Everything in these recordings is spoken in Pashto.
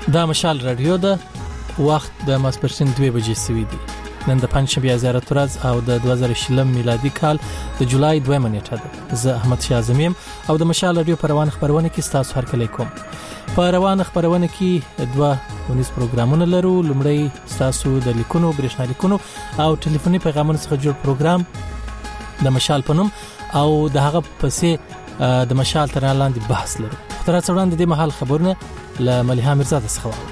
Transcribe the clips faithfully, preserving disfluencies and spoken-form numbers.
دا مشال رادیو ده. وخت د ماسپښین دوه بجې سوي دي. نن د پنځشنبه زیارت ورځ او د دوه زره شلم میلادي کال د جولای دوه نیټه ده. زه احمد شاه زمیم او د مشال رادیو په روان خبرونه کې تاسو هر کله کوم. په روان خبرونه کې دوه ونیس پروګرامونه لرو. لومړی تاسو د لیکونو برېښنا لیکونو او ټلیفوني پیغامونو څخه جوړ پروګرام د مشال په نوم او د هغه پسې د مشال تر لاندې بحث لرو. تر څو وړاندې د مهال خبرونه له مليحه میرزاده څخه واورو.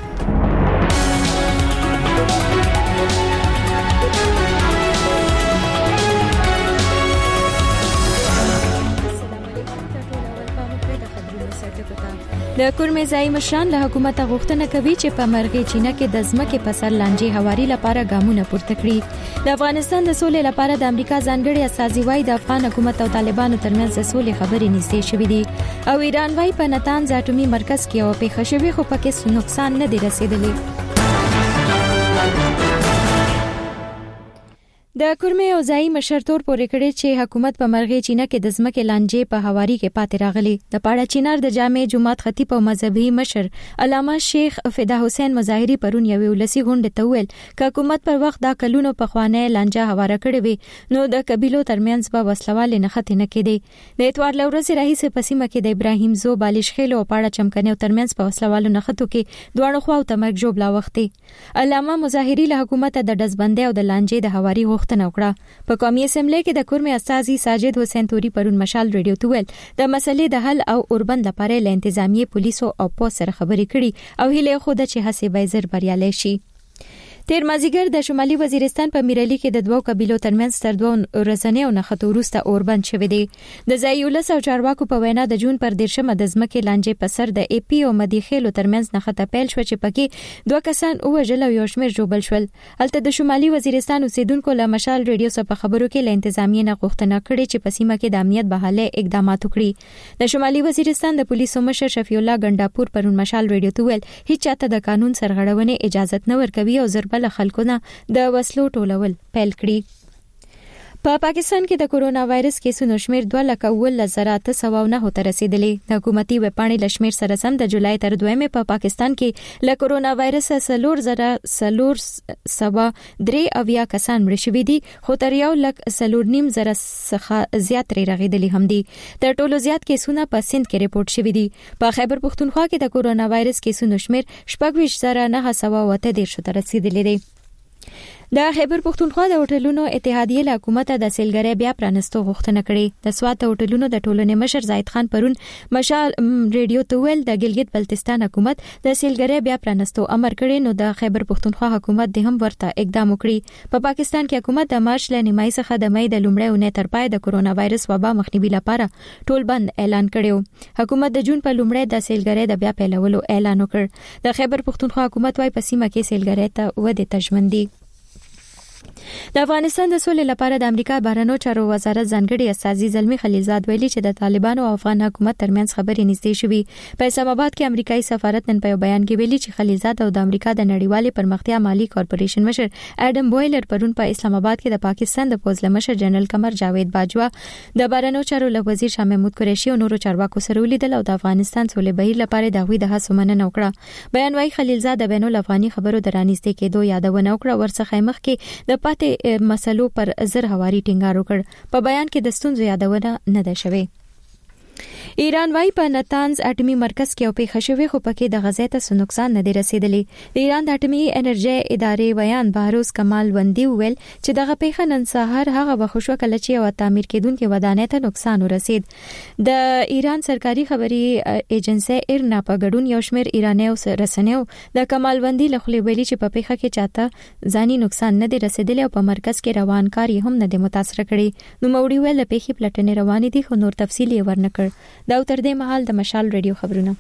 د کورمې ځای مشران له حکومت غوښتنه کوي چې په مرغې چینه کې د ځمکې په سر لانجې هواري لپاره ګامونه پورته کړي. د افغانستان د سولې لپاره د امریکا ځانګړي استازي وايي د افغان حکومت او طالبانو ترمنځ د سولې خبرې نږدې شوې دي او ایران وايي په نتانز اټومي مرکز کې او پیښه شوې خو پکې نقصان نه دی رسیدلی. د کورمې او ځای مشرتور پورې کړی چې حکومت په مرغې چینه کې د ځمکې لانجې په هواري کې پاتې راغلی. د پاړه چینار د جامع جماعت خطیب او مذهبي مشر علامه شیخ فدا حسین مظاهری پرون یو ولسی غونډه ته ویل چې حکومت پر وخت دا کلونو په خوانه لانجه هواره کړې وي نو د قبيلو ترمنځ به وسلوال نه خته نه کېدی. د اتوار لورځ رئیس پسیمه کې د ابراهیم زو بالش خېل او پاړه چمکنه ترمنځ په وسلوال نه خته کې دوه خواو تمرګ جوړ لا وختي. علامه مظاهری له حکومت د دزبندۍ او د لانجې د هواري غوښتنه وکړه. په قومي اسمبلی کې د کورمې استازي ساجد حسین توري پرون مشال رادیو ته ویل د مسلې د حل او اوربند لپاره له انتظامیه پولیسو او پولیس سره خبرې کړي او هیله خو د چې هڅې به زر بریالي شي. تیر مازیګر د شمالي وزیرستان په میرلی کې د دوو قبيلو ترمنځ تر دوه ورځې او نه خطو وروسته اوربند شوې دي. د ځایولس او چارواکو په وینا د جون پر دیرشمه د ځمکې لانجې په سر د ای پی او مدیخېلو ترمنځ نه خطه پیل شو چې پکې دوه کسان وژل او یو شمېر جوړل شول. هلته د شمالي وزیرستان اوسیدونکو له مشال رادیو سره په خبرو کې له انتظامیه نه غوښتنه کړې چې په سیمه کې د امنیت بحاله اقدامات وکړي. د شمالي وزیرستان د پولیسو مشر شفیع الله ګنداپور پرون مشال رادیو ته ویل هیڅ چاته د قانون سرغړونې اجازه نه ورکوي او ضربه خلکونه د وسلو ټولول پیل کړي. په پا پاکستان کې د کورونا وایرس کیسونو شمیر دوه لک اول زره اته سوه نه ته رسیدلی. د حکومتي وپاڼې لشمیر سره سم د جولای تر دویمه په پا پاکستان کې له کورونا وایرس سلور زره سلور سبا درې اویا کسان مړ شوي دي خو تر یو لک سلور نیم زره څخه زیات رغیدلی هم دي. تر ټولو زیات کیسونه په سند کې ریپورت شوي دي. په خیبر پختونخوا کې د کورونا وایرس کیسونو شمیر شپږ ویشت زره نه سوه اته دیرش ته رسیدلی دی. د خیبر پختونخوا د هوټلونو اتحادیه له حکومت د سیلګری بیا پرانستو غوښتنه کړې. د سوات هوټلونو د ټولنې مشر زاید خان پرون مشال رادیو ته ویل د ګلګت بلتستان حکومت د سیلګری بیا پرانستو امر کړی نو د خیبر پختونخوا حکومت د هم ورته اقدام وکړي. په پا پاکستان کې حکومت د مارچ له نیمای څخه د مې د لومړۍ اونۍ تر پای د کورونا وایرس وبا مخنیوي لپاره ټول بند اعلان کړو. حکومت د جون په لومړۍ د سیلګری د بیا پیلولو اعلان وکړ. د خیبر پختونخوا حکومت وايي په سیمه کې سیلګری ته ودې تجمندي. د افغانستان د سولې لپاره د امریکا بهرنیو چارو وزارت ځانګړي استازي زلمی خلیلزاد ویلي چې د طالبانو او افغان حکومت ترمنځ خبرې نږدې شوې. په اسلام آباد کې امریکایي سفارت نن په بیان کې ویلي چې خلیلزاد او د امریکا د نړیوالې پرمختیا مالی کارپوریشن مشر اډم بویلر پرون په اسلام آباد کې د پاکستان د پوز مشر جنرال قمر جاوید باجوا د بهرنیو چارو له وزیر شاه محمود قریشي او نورو چارواکو سره ولیدل او د افغانستان سولې بهیر لپاره د غوي د هڅو مننه وکړه. بیان وايي خلیلزاد د بین الافغاني خبرو درانیستې کېدو یادونه وکړه ورڅخه مخکې د پاتې مسلو پر زر هواري ټینګار وکړ. په بیان کې د ستونزو یادونه نه ده شوې. ایران وايي په نتانز اټومي مرکز کې او پیښه شوې خو پکې د غزې ته څه نقصان نه دی رسیدلی. د ایران د اټومي انرژي ادارې ویان بهروز کمال وندي ویل چې دغه پیښه نن سهار هغه وخت شو کله چې یو تعمیر کېدونکې ودانۍ ته نقصان ورسید. د ایران سرکاري خبري ایجنسی ایرنا په ګډون یو شمېر ایرانیو رسنیو د کمال وندي له خولې ویلي چې په پیښه کې چاته ځاني نقصان نه دی رسیدلی او په مرکز کې روان کار هم نه دی متاثر کړي. نو موړي ویل پیښې پلټنې روانې دي خو نور تفصیل یې ورنکړ. دا تر دې مهال د مشال رادیو خبرونه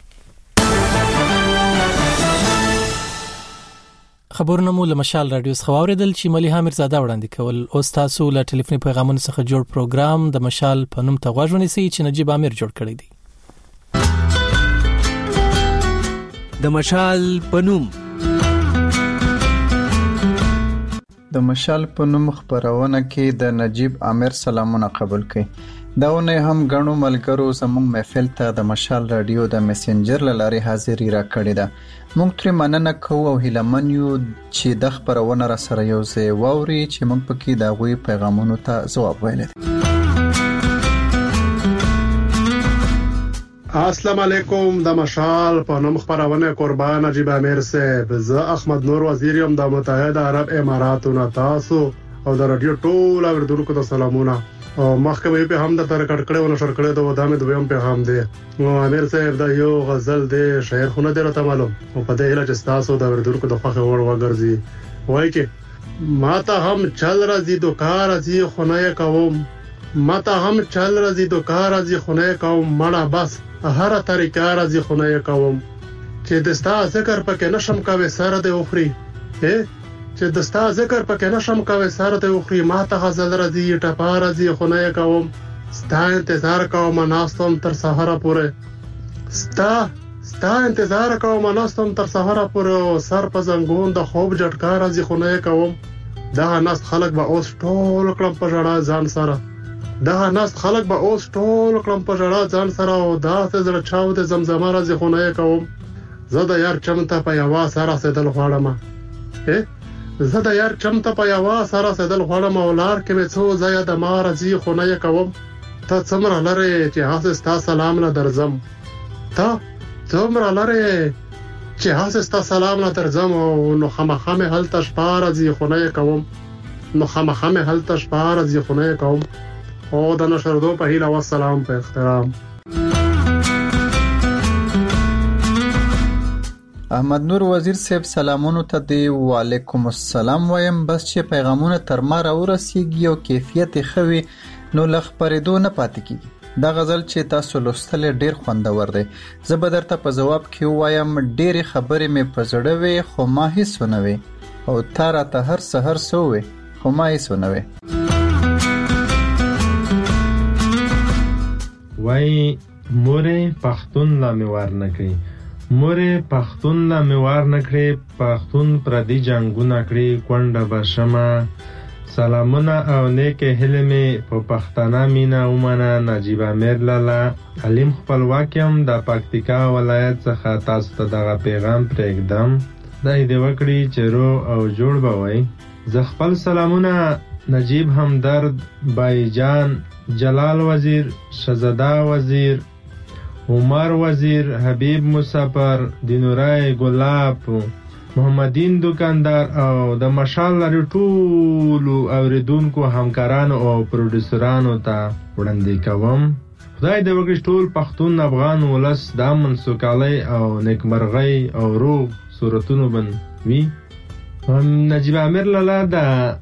خبرونه مو له مشال رادیو څخه واوریدل چې مليحه میرزاده وړاندې کول. اوس تاسو له ټلیفوني پیغامونو څخه جوړ پروګرام د مشال په نوم ته غوږ ونیسئ چې نجیب امیر جوړ کړی دی. د مشال په نوم د مشال په نوم خبرونه کې د نجیب امیر سلامونه قبول کړئ. دا ونه هم غنو ملګرو زموږ محفل ته د مشال رادیو د میسنجر لارې حاضری را کړې ده. موږ ترې مننه کوو او هیلهمن یو چې د خپرونه را سره یو ځای واوري چې موږ پکې د هغوی پیغامونو ته ځواب ویلی دی. السلام علیکم. د مشال په نوم خپرونه قربان نجیب امیر صاحب. زه احمد نور وزیر یم د متحده عرب اماراتو نه. تاسو او د رادیو ټول اوریدونکو ته سلامونه. او مخکې به هم د تر کړکړې ونه شر کړې د ودامه دویم په هم دی. نو امیر صاحب دا یو غزل دی، شعر خو نه دی راته معلوم، او په دې هیله چې تاسو د اوریدونکو د خوښه وړ وګرځي. وایي کې ماته هم چل راځي دو کار راځي خو نه کوم، ماته هم چل راځي دو کار راځي خو نه کوم، مړه بس هر طریقه راځي خو نه کوم، چې دستا ذکر پکې نشم کوي سره د اخري، چې دستا ذکر پکې نشم کوي سره د اخري، ماته غزل راځي ټپا راځي خو نه کوم، ستا انتظار کوم ناستم تر سحر پورې، ستا ستا انتظار کوم ناستم تر سحر پورې، سر په زنګون د خوب جټکا راځي خو نه کوم، دا ناس خلک به اوس ټول کړم په ژړا ځان سره، دا ناس خلک به اوس ټول کړم په ژړا ځان سره، او دا څه زړه چاو د زمزمه راځي خو نه کوم، زه د یار چمته په یوا سره سدل غواړم، زه د یار چمته په یوا سره سدل غواړم، او لار کې مې څو ځای د ما راځي خو نه کوم، ته څومره لرې چې هسې ستا سلام نه درځم، ته څومره لرې چې هسې ستا سلام نه درځم، او نو خامخا مې هلته شپه راځي خو نه کوم، نو خامخا مې هلته شپه راځي خو نه کوم، او د نشردو په هیله والسلام په احترام. احمد نور وزیر صاحب سلامونو ته دی. وعلیکم السلام وایم. بس چې پیغامونه تر ما راورسیږي او کیفیت خوي نو لغ پرېدو نه پاتې کیږي. دا غزل چې تاسو لوستل ډیر خوندور دی. زه به درته په جواب کې وایم ډېرې خبرې مې په زړه وي خو ما هیڅ ونه وي، او تا راته هر سحر سوې خو ما هیڅ ونه وي. وای مورې پښتون لا میوار نکړي، مورې پښتون لا میوار نکړي، پښتون پردي جنگونه کړي، کونډه بشمه سلامونه او نیکه هیله می په پښتانه مینا ومنه. نجیب امیر لالا علیم خپلواک یم د پکتیکا ولایت څخه تاسو ته دغه پیغام پرېږدم. دا دې وکړي چې رو او جوړ به وای. زه خپل سلامونه نجیب همدرد، بایجان، جلال وزیر، شهزاده وزیر، عمر وزیر، حبیب مسافر، دینورای ګلاب، محمدین دکاندار او د مشال لري ټولو اوریدونکو همکارانو او پروډوسرانو ته وړاندې کوم. خدای دې وکړي ټول پښتون افغان ولس د امن سوکالۍ او نیکمرغۍ او روغ صورتونو باندې وي. نجیب امیر لالا د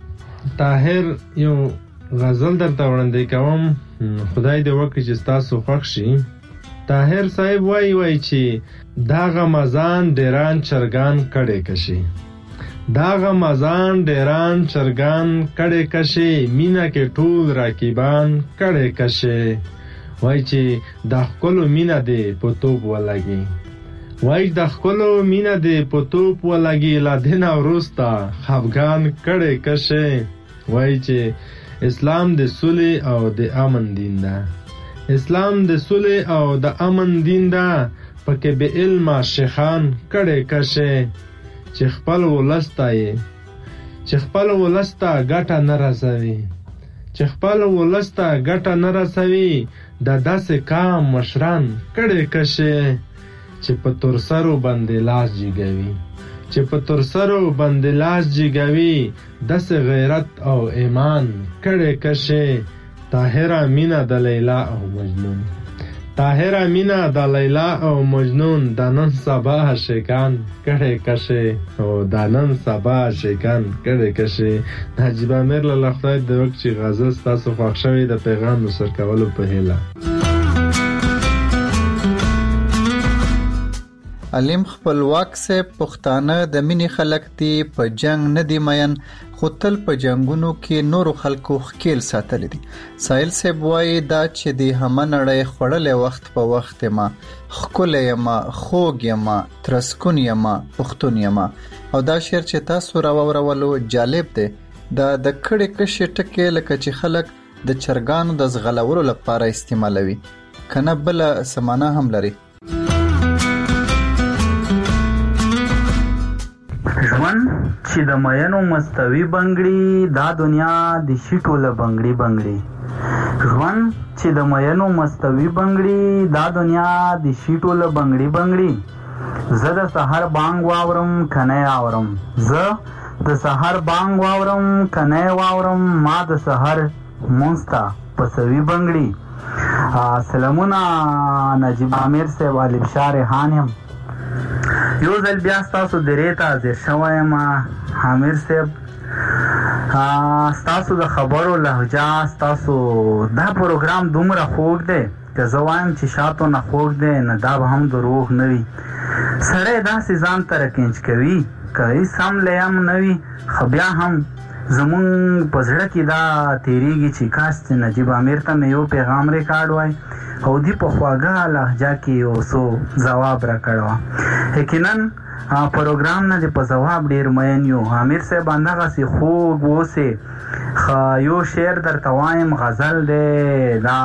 طاهر یو غزل درته وړاندې کوم. خدای دې وکړي چې تاسو خوښ شي. طاهر صاحب وای وای چې دا غمزان ډیران چرګان کړي کشي، دا غمزان ډیران چرګان کړي کشي، مینا کې ټول راکیبان کړي کشي، وای چې د خپل مینا دې په توپ ولګي، وای د خپل مینا دې په توپ ولګي، لا دین اوروستا خفغان کړي کشي، وای چې اسلام د صلح او د امن دین ده، اسلام د صلح او د امن دین ده، پکې به علم شیخان کړي کشه، چې خپل ولستا یې چې خپل ولستا ګټه نه رسوي، چې خپل ولستا ګټه نه رسوي، د داسې کام مشران کړي کشه، چې په تورسرو باندې لاس جګوي، چې په تورسرو باندې لاس جګوي، داسې غیرت او ایمان کړي کشه. طاهره مینا د لیلا او مجنون، طاهره مینا د لیلا او مجنون، د نن سبا شیکان کړي کشه، او د نن سبا شیکان کړي کشه. نجیب امیر لالا خدای دې وکړي چې غزل تاسو خوښ شوي د پیغام نشر کولو په هیله. علیم خپلواک سے پښتانه د مینې خلک دی، په جنگ نه دی مین، خو تل په جنگونو کې نورو خلکو خکیل ساتلی دي. سایل صاحب وایي دا چې دی همه نړۍ خوړلی وخت په وخت یما، ښکلی یما، خوږ یما، ترسکون یما، پښتون یما. او دا شعر چې تاسو راوورولو جالب دی. دا د کړې کشې ټکې لکه چې خلک د چرګانو د ځغلولو لپاره استعمالوي، کنه بله سمانه هم لري. ژوند چې د مینو مستوي بنګړي دا دنیا د شیټوله بنګړي بنګړي ژوند چې د مینو مستوي بنګړي دا دنیا د شیټوله بنګړي بنګړي زه د سحر بانګ واورم کنه اورم زه د سحر بانګ واورم کنه واورم ما د سحر مونستا پسوي بنګړي. سلامونه نجیب عامر صاحب علي بشار ریحان یم. یو ځل بیا ستاسو درې ته حاضر شوی یم عامر صاحب. ستاسو د خبرو لهجه ستاسو دا پروګرام دومره خوږ دی که زه وایم چې شاتو نه خوږ دی نه دا به هم دروغ نه وي. سړی داسې ځان ته رکنج کوي که هېڅ هم لیم نه وي خو بیا هم زمونږ په زړه کې دا تېرېږي چې کاش چې نجیب عامر ته مې یو پیغام ریکارډ وای او دی په خواږه لهجه کې یو څو ځواب راکړی وه. یقینا پروګرام نه د په ځواب ډېر مین یو. عامر صاحب همدغسې خوږ اوسې. ښه یو شعر درته وایم غزل دی دا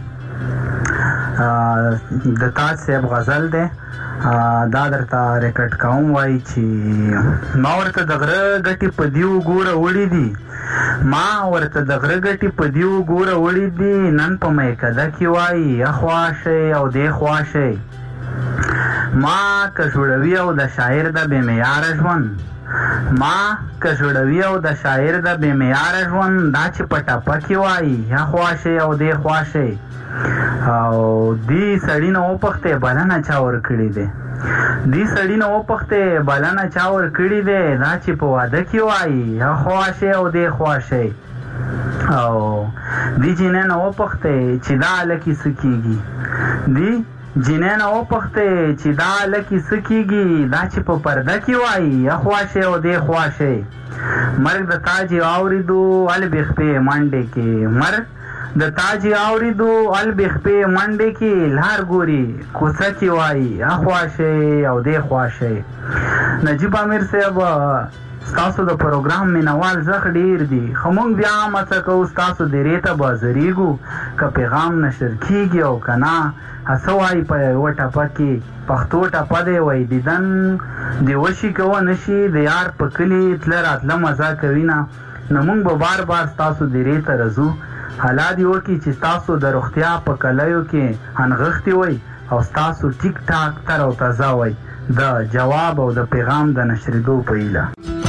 د تاج صاحب غزل دی دا درته ریکارډ کوم. وایي چې ما ورته د غره ګټې په دې وګوره وړي دي ما ورته د غره ګټې په دې وګوره وړي دي نن په میکده کې وایي اخوا شئ او دې خوا شئ ما که جوړوي او د شاعر د بې معیاره ژوند ما که جوړوي او د شاعر د بې معیاره ژوند دا چې په ټپه کې وایي اخوا شئ او دې خوا شئ او دې سړي نه وپوښتې بلنه چا ورکړې دی دې سړي نه وپوښتې بلنه چا ورکړې دی دا چې په واده کې وایي اخوا شئ او دې خوا شئ او دې جینۍ نه وپوښتې چې دا هلکې څه کېږي دې جینۍ نه وپوښتې چې دا هلکې څه کېږي دا چې په پرده کې وایي اخوا شئ او دې خوا شئ مرګ د تاج اورېدو البې خپې منډې کې مرګ د تاج اورېدو البې خپې منډې کې لار ګوري کوڅه کې وایي اخوا شئ او دې خوا شئ. نجیب عامر صاحب ستاسو د پروګرام مینوال زخ ډېر دي خو موږ بیا هم هڅه کوو ستاسو درې ته به حاضرېږو که پیغام نشر کېږي او که نه څه وایي په یوه ټپه کې پښتو ټپه دی وایي دیدن د وشي کوه نشي د یار په کلي تله راتله مزه کوي نه نو موږ به بار بار ستاسو درې ته راځو. حالات یې وکړي چې ستاسو د روغتیا په کلیو کې انغښتې وئ او ستاسو ټیک ټاک تر او تازه وئ د جواب او د پیغام د نشرېدو په هیله.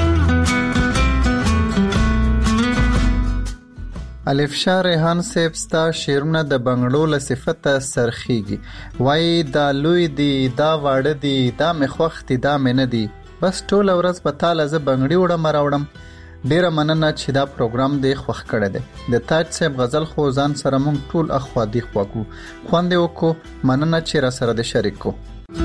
الفشار ریحان صاحب ستا شعرونه د بنګړو له صفته سرخیږي وایي دا لوی دی دا واړه دی دا مې خوښ دی دا مې نه دی بس ټوله ورځ په تاله زه بنګړي وړم راوړم. ډیره مننه چې دا پروګرام دې خوښ کړی دی. د تاج صاحب غزل خو ځان سره مونږ ټول اخوا دی خوا کو خوند یې وکړو. مننه چې را سره دې شریک کو.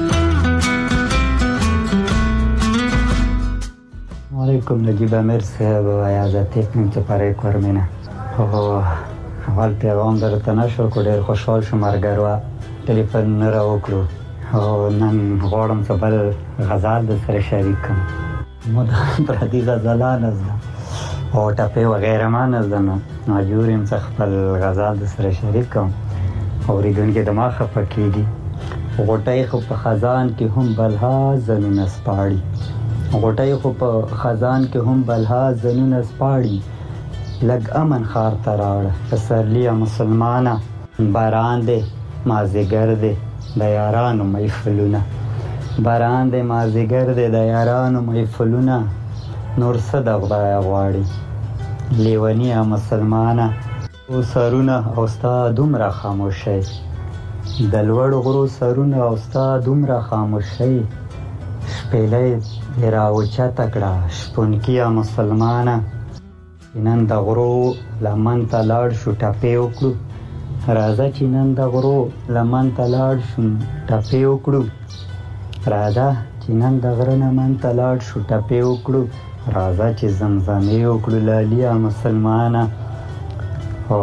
علیکم نجیب عامر صاحب و عزتیک من چپاره کرمینه اول پیغام درته نشر کو ډېر خوشحال شوم مرګروا ټلیفون نه راوکړو او نن غواړم چې بل غزل د سره شریک کړم. مدام پردي غزلان زده او ټپې وغیره ما نه زده نو مجبور یم چې خپل غزل د سره شریک کړم. اورېدونکي د ما خفه کېږي غوټۍ خو په خزان کې هم بلها ځنونه سپاړي غوټۍ خو په خزان کې هم بلها ځنونه سپاړي لږ امن ښار ته راوړه پسرلیه مسلمانه باران دی مازدیګر دی د یارانو محفلونه باران دی مازدیګر دی د یارانو محفلونه نور څه د خدای غواړي لیونیه مسلمانه او سرونه او ستا دومره خاموشۍ د لوړو غرو سرونه او ستا دومره خاموشۍ شپېلۍ دې راوچته کړه شپونکیه مسلمانه نن د غرو لمن ته لاړ شو ټپې وکړو راځه چې نن د غرو لمن ته لاړ شو ټپې وکړو راځه چې نن د غره لمن ته لاړ شو ټپې وکړو راځه چې زمزمې وکړو لالیه مسلمانه. او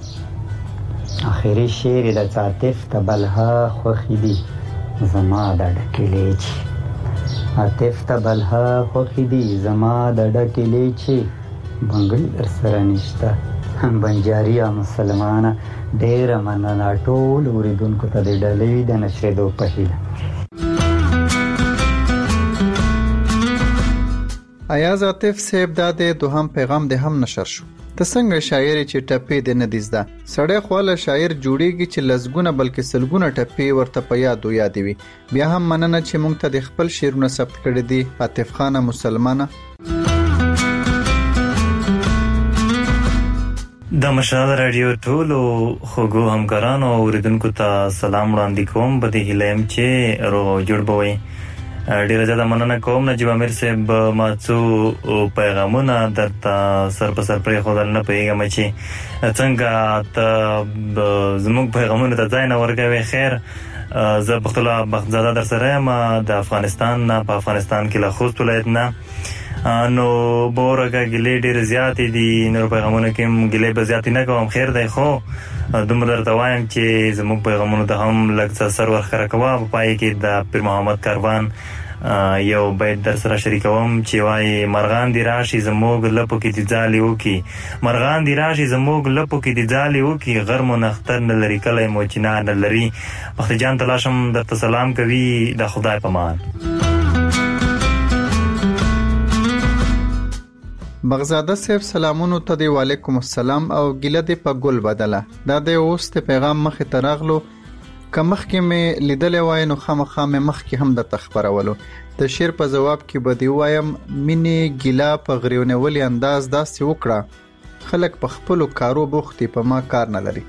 آخري شعر د عاطف ته بلها خوښې دي زما د ډکلې چې عاطف ته بلها خوښې دي زما د ډکلې چې بنګړي در سره نشته بنجاریا مسلمانه. ډېره مننه ټول اوریدونکو ته د ډلې د نشرېدو په هیله. ایاز عاطف صاحب دا د دوهم پیغام د هم نشر شو. ته څنګه شاعر چې ټپې د نه دیزده سړی خواله شاعر جوړیږي چې لزګونه بلکې سلګونه ټپې ورته په یاد و یاد وي. بیا هم مننه چې موږ ته د خپل شعرونه ثبت کړي دي. عاطف خان مسلمانه. د مشال رادیو ټولو خوږو همکارانو او اوریدونکو ته سلام وړاندې کوم. په دې هیله یم چې روغ او جوړ به وئ. ډیره زیاته مننه کوم نجیب امیر صاحب. ما څو پیغامونه درته سر په سر پرېښودل، نه پوهېږم چې څنګه ته زموږ پیغامونو ته ځای نه ورکوې. خیر، زه پختوله بختزاده در سره یم د افغانستان نه، په افغانستان کې له خوست ولایت نه. نو بورګه ګلې ډېرې زیاتې دي، نور پیغامونه کې هم ګلې به زیاتې نه کوم. خیر دی، خو دومره درته وایم چې زموږ پیغامونو ته هم لږ څه سر ورښکاره کوه. په پای کې د پیر محمد کاروان یو بیت در سره شریکوم چې وایي مرغان دي راشي زموږ لپو کې دي ځالې وکي، مرغان دي راشي زموږ لپو کې دي ځالې وکي، غر مو نختر نه لري کلی مو چنار نه لري. بختي جان تلاشم درته سلام کوي د خدای په امان. بغزاده صاحب سلامونو ته دی. وعلیکم السلام. او ګیله دی په ګل بدله. دا د اوس ته پیغام مخې ته راغلو. که مخکې مې لیدلې وای نو خامخا مې مخکې هم درته خپرولو. د شعر په جواب کې به دی وایم مینې ګیله په غریونولي انداز داسې وکړه خلک په خپلو کارو بوخت دي، په ما کار نه لري.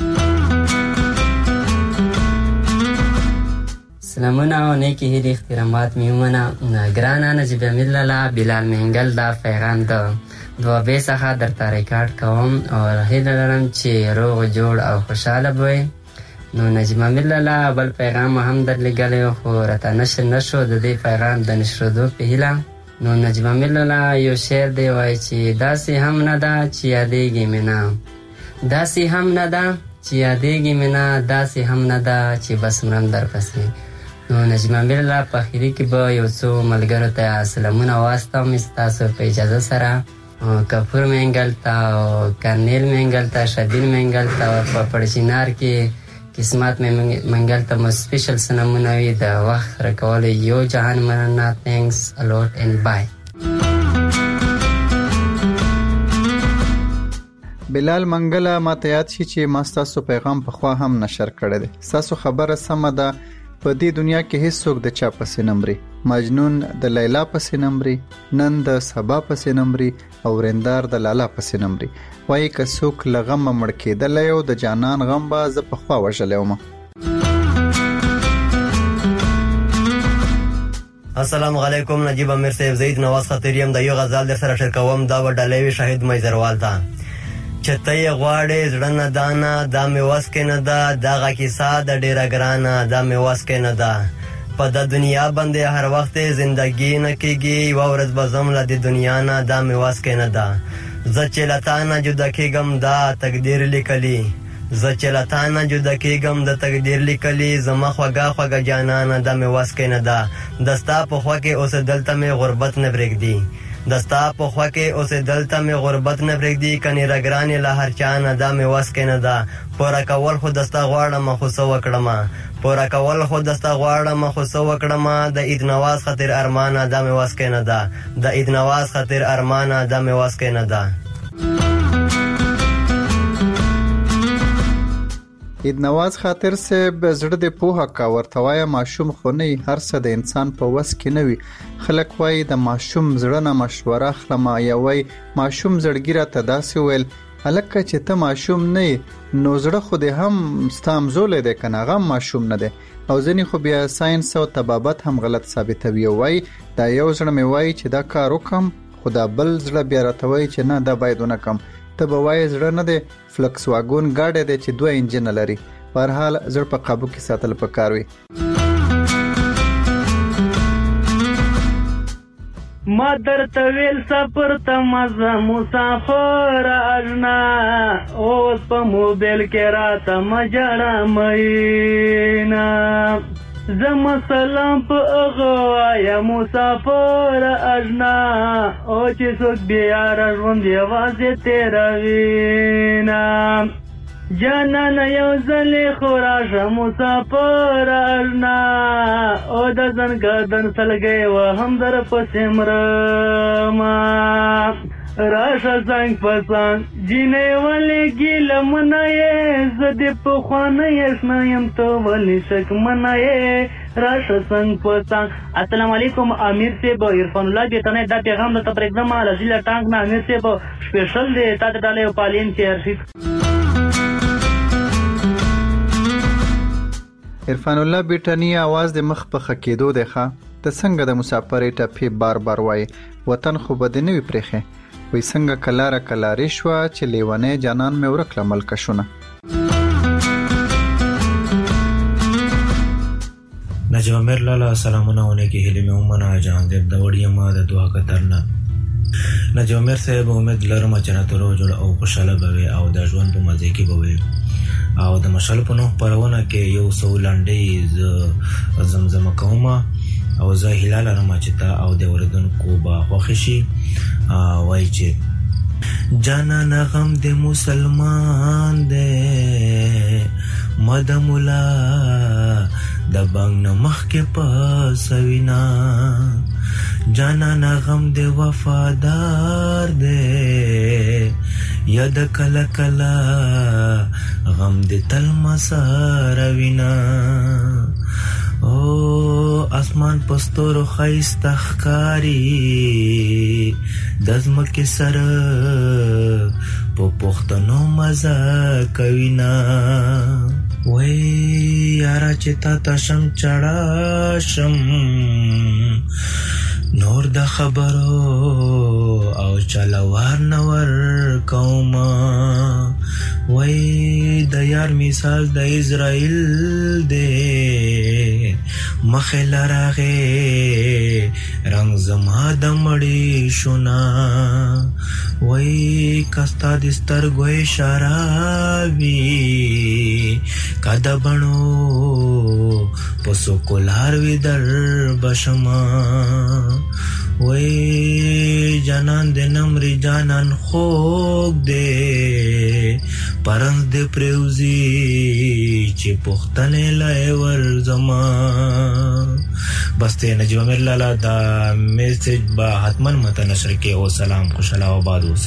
سلامونه او نیکی هیلې احترامات میومنه ګرانه نجیب امیر لالا بلال مهنګل دا پیغام د دوابې څخه درته ریکارډ کوم او هیله لرم چې روغ جوړ او خوشحاله به. نو نجیب امیر لالا بل پیغام هم در لګلی خو راته نشر نشو د دې پیغام د نشرېدو په هیله. نو نجیب امیر لالا یو شعر دی وایي چې داسې هم نه ده چې یادېږي مې نه، داسې هم نه ده چې یادېږي مې نه، داسې هم نه ده چې بس مرم درپسې. نو نجیب امیر لالا په اخري کې به یو څو ملګرو ته سلامونه واستوم ستاسو په اجازه سره. کپور مهنګل ته او کرنیل مهنګل ته، شبیر مهنګل ته، په پړچینار کې قسمت منګل ته مو سپیشل سلامونه وي. د وخت راکولو یو جهان مننه. تھینکس الوٹ اینڈ بای. بلال منګله ماته یاد شي چې ما ستاسو پیغام په خوا هم نشر کړی دی. ستاسو خبره سمه ده. په دې دنیا کې هیڅوک د چا پسې نمري. مجنون د لیلا پسې نمري، نن د سبا پسې نمري، او ورندار د لالا پسې نمري. وایي که څوک له غمه مړ کېدلی او د جانان غم به زه په خوا وژلی وم. السلام علیکم نجیب امیر صاحب. زید نواز خطر یم د یو غزل در سره شریک کوم. دا و ډالوي شهید میزروال ته چې ته یې غواړې زړه نه دانه، دا مې وس کې نه ده، دغه کیسه د ډېره ګرانه، دا مې وس کې نه ده. په د دنیا باندې هر وخت زندګي نه کېږي، یوه ورځ به ځم له دې دنیا نه، دا مې وس کې نه ده. زه چې له تا نه جدا کېږم دا تقدیر لیکلي، زه چې له تا نه جدا کېږم د تقدیر لیکلي، زما خوږه خوږه جانانه، دا مې وس کې نه ده. د ستا په خوا کې اوسېدل ته مې غربت نه پرېږدي، د ستا په خوا کې اوسېدل ته مې غربت نه پرېږدي. کنې راګرانې له هر چا نه، دا مې وس کې نه ده. پوره کول خو د ستا غواړم خو څه وکړمه، پوره کول خو د ستا غواړم خو څه وکړمه. د عید نواز خاطر ارمانه، دا مې وس کې نه ده، د عید نواز خاطر ارمانه، دا مې وس کې نه ده. عید نواز خاطر صاحب زړه د پوهه کا ورته وایه ماشوم خو نه هر څه د انسان په وس کې نه وي. خلک وایي د ماشوم زړه نه مشوره اخلم، یا وایي ماشوم زړګي راته داسې ویل هلکه چې ته ماشوم نه یې نو زړه خو دې هم ستا همزولی دی که نه، هغه هم ماشوم نه دی. او ځینې خو بیا ساینس او طبابت هم غلط ثابتوي او وایي دا یو زړه مې وایي چې دا کار وکړم، خو دا بل زړه بیا راته وایي چې نه دا باید ونه کړم. ته به وایې زړه نه دی، فلکس واګون ګاډی دی چې دوه انجنه لري. په هر حال زړه په قابو کې ساتل پکار وي. ما درته ویل سفر ته مزه مسافر اجنا، اوس په موبایل کې راته مجړه مینا، زما سلام په هغه وایه مسافر اجنا، او چې څوک بې یاره ژوند یوازې تېروینه. جانان یو ځلې خو راشه مسافر اشنا او د زنګدن سلګۍ وهم در پسې مرمه راشه څنګ په څنګ جینۍ ولې ګیله منه یې زه دې پخوانی اشنا یم ته ولې شکمنه یې راشه څنګ په څنګ. السلام علیکم امیر صاحب عرفان الله بیتنه دا پیغام د پرېږدم رزیله ټانک نه امیر صاحب سپیشل دی تا ته ډالۍ او پالین چې ارشید. عرفان الله بیٹانی आवाज د مخ په خکېدو دی ښه ته څنګه د مسافرې ټپې بار بار وای وطن خو به دې نه وي پرېښې وای څنګه کلاره کلارې شوه چې لیونی جانان مې ورک له ملکه شونه. نجم امیر لالا سلامونه ونه کې هیلې مې ومنه جهان دیب د وړي ما د دوه کتر نه. نجم امیر صاحب امید لرم چې راته روغ جوړ او خوشحاله به وي او د ژوند په مزې کې به وي او د مشال په نوم خپرونه کې یو څو لنډۍ زه زمزمه کوم او زه هیله لرم چې تا او د اوریدونکو به خوښ شي. وایي چې جانان غم د مسلمان دی مد مولا د بنګ نه مخکې په سوینا جانان غم د وفادار دی یا د کله کله غم د تل مساره وینا او اسمان پستور خیسته ښکاري د ځمکې سره په پښتنو مزه کوي نه وای یاره چې تا ته شم چړه شم نور د خبرو او چلوار نور کوما وای د یار مثال د اسرائیل دی مخه لراغه رنگ زما د مړی شونا وای کستا د سترګو اشاره کده بڼو پسو کولار وی در بشما وای جانان د نمر جانان خوګ دے پرنس د پروزی چې پختنه لای ور زما. بس ته نجیب امیر لالا دا میسج با حتمن مت نشر کې او سلام خوشاله آباد اوسه.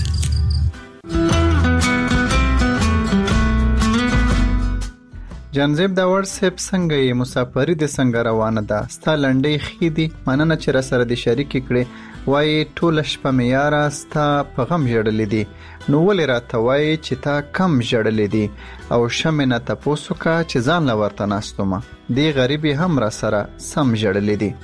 جانزیب دا واتساپ څنګه یې مسافری د څنګه روانه ده ستا لنډۍ خې دي مننه چې را سره د شریک کړي وای ټول شپه مې یاره ستا په غم ژړلې دي نو ولې راته وای چې تا کم ژړلې دي او شمې نه تپوسو کا چې ځان لا ورته ناستومه دی غریبي هم را سره سم ژړلې دي.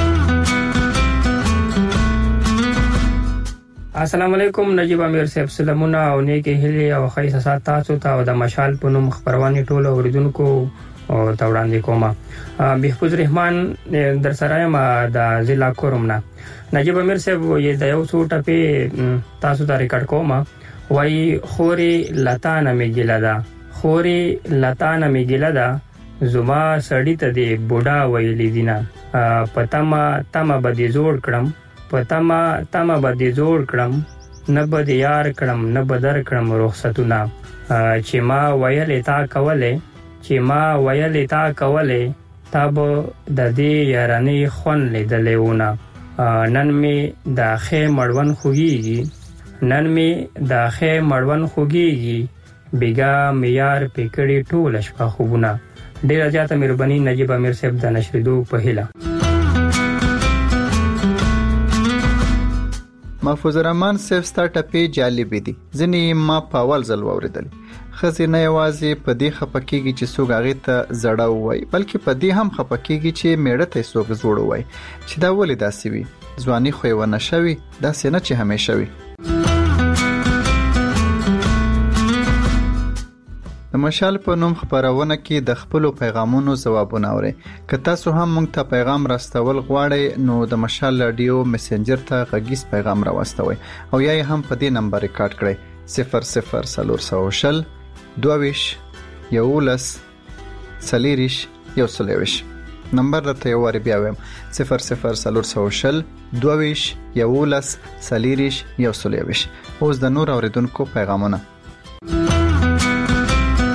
السلام علیکم نجیب امیر صاحب سلامونه او نیکی هیلې او خیسه سات تاسو ته او د مشال په نوم خبرونه ټول اوریدونکو او توړاندې کومه. بهفوز رحمان در سره ما د ضلع کورومنا نجیب امیر صاحب یې د یو څو ټپې تاسو ته ریکارډ کوم وای خوري لتانه میګیلا دا خوري لتانه میګیلا دا زما سړی ته دی بوډا ویلې دینا پتما تما بدی جوړ کړم پتما تما بدی جوړ کړم نه بد یار کړم نه بدر کړم رخصتونه چې ما ویلې تا کولې چې ما ویلې تا کولې تا به د دې یارانې خون لیدلې ونه نن می د خې مړون خوږیږي نن می د خې مړون خوږیږي بیګا میار پکړې ټول شپه خوبونه. ډیر زیاته مهرباني نجیب امیر صاحب د نشریدو په هیله. محفوظ الرحمن صاحب ستا ټپې جالبې دي ځینې ما په اول ځل واورېدل ښځې نه یوازې په دې خفه کېږي چې څوک هغې ته زړه ووایي بلکې په دې هم خفه کېږي چې میړه ته یې څوک زوړ ووایي چې دا ولې داسې وي ځواني خو یې ونه شوي داسې نه چې همیشه وي. د مشال په نوم خبرونه کې د خپلو پیغامونو ځوابونه اورئ که تاسو هم موږ ته پیغام راستول غواړئ نو د مشال رادیو میسنجر ته غږیز پیغام راوستوئ او یا یې هم په دې نمبر ریکارډ کړئ صفر صفر څلور سوه شل دوه ویشت یولس څلېرویشت یو سل یوویشت نمبر درته یو وارې بیا وایم صفر صفر څلور سوه شل دوه ویشت یولس څلېرویشت یو سل یوویشت. اوس د نور اوریدونکو پیغامونه.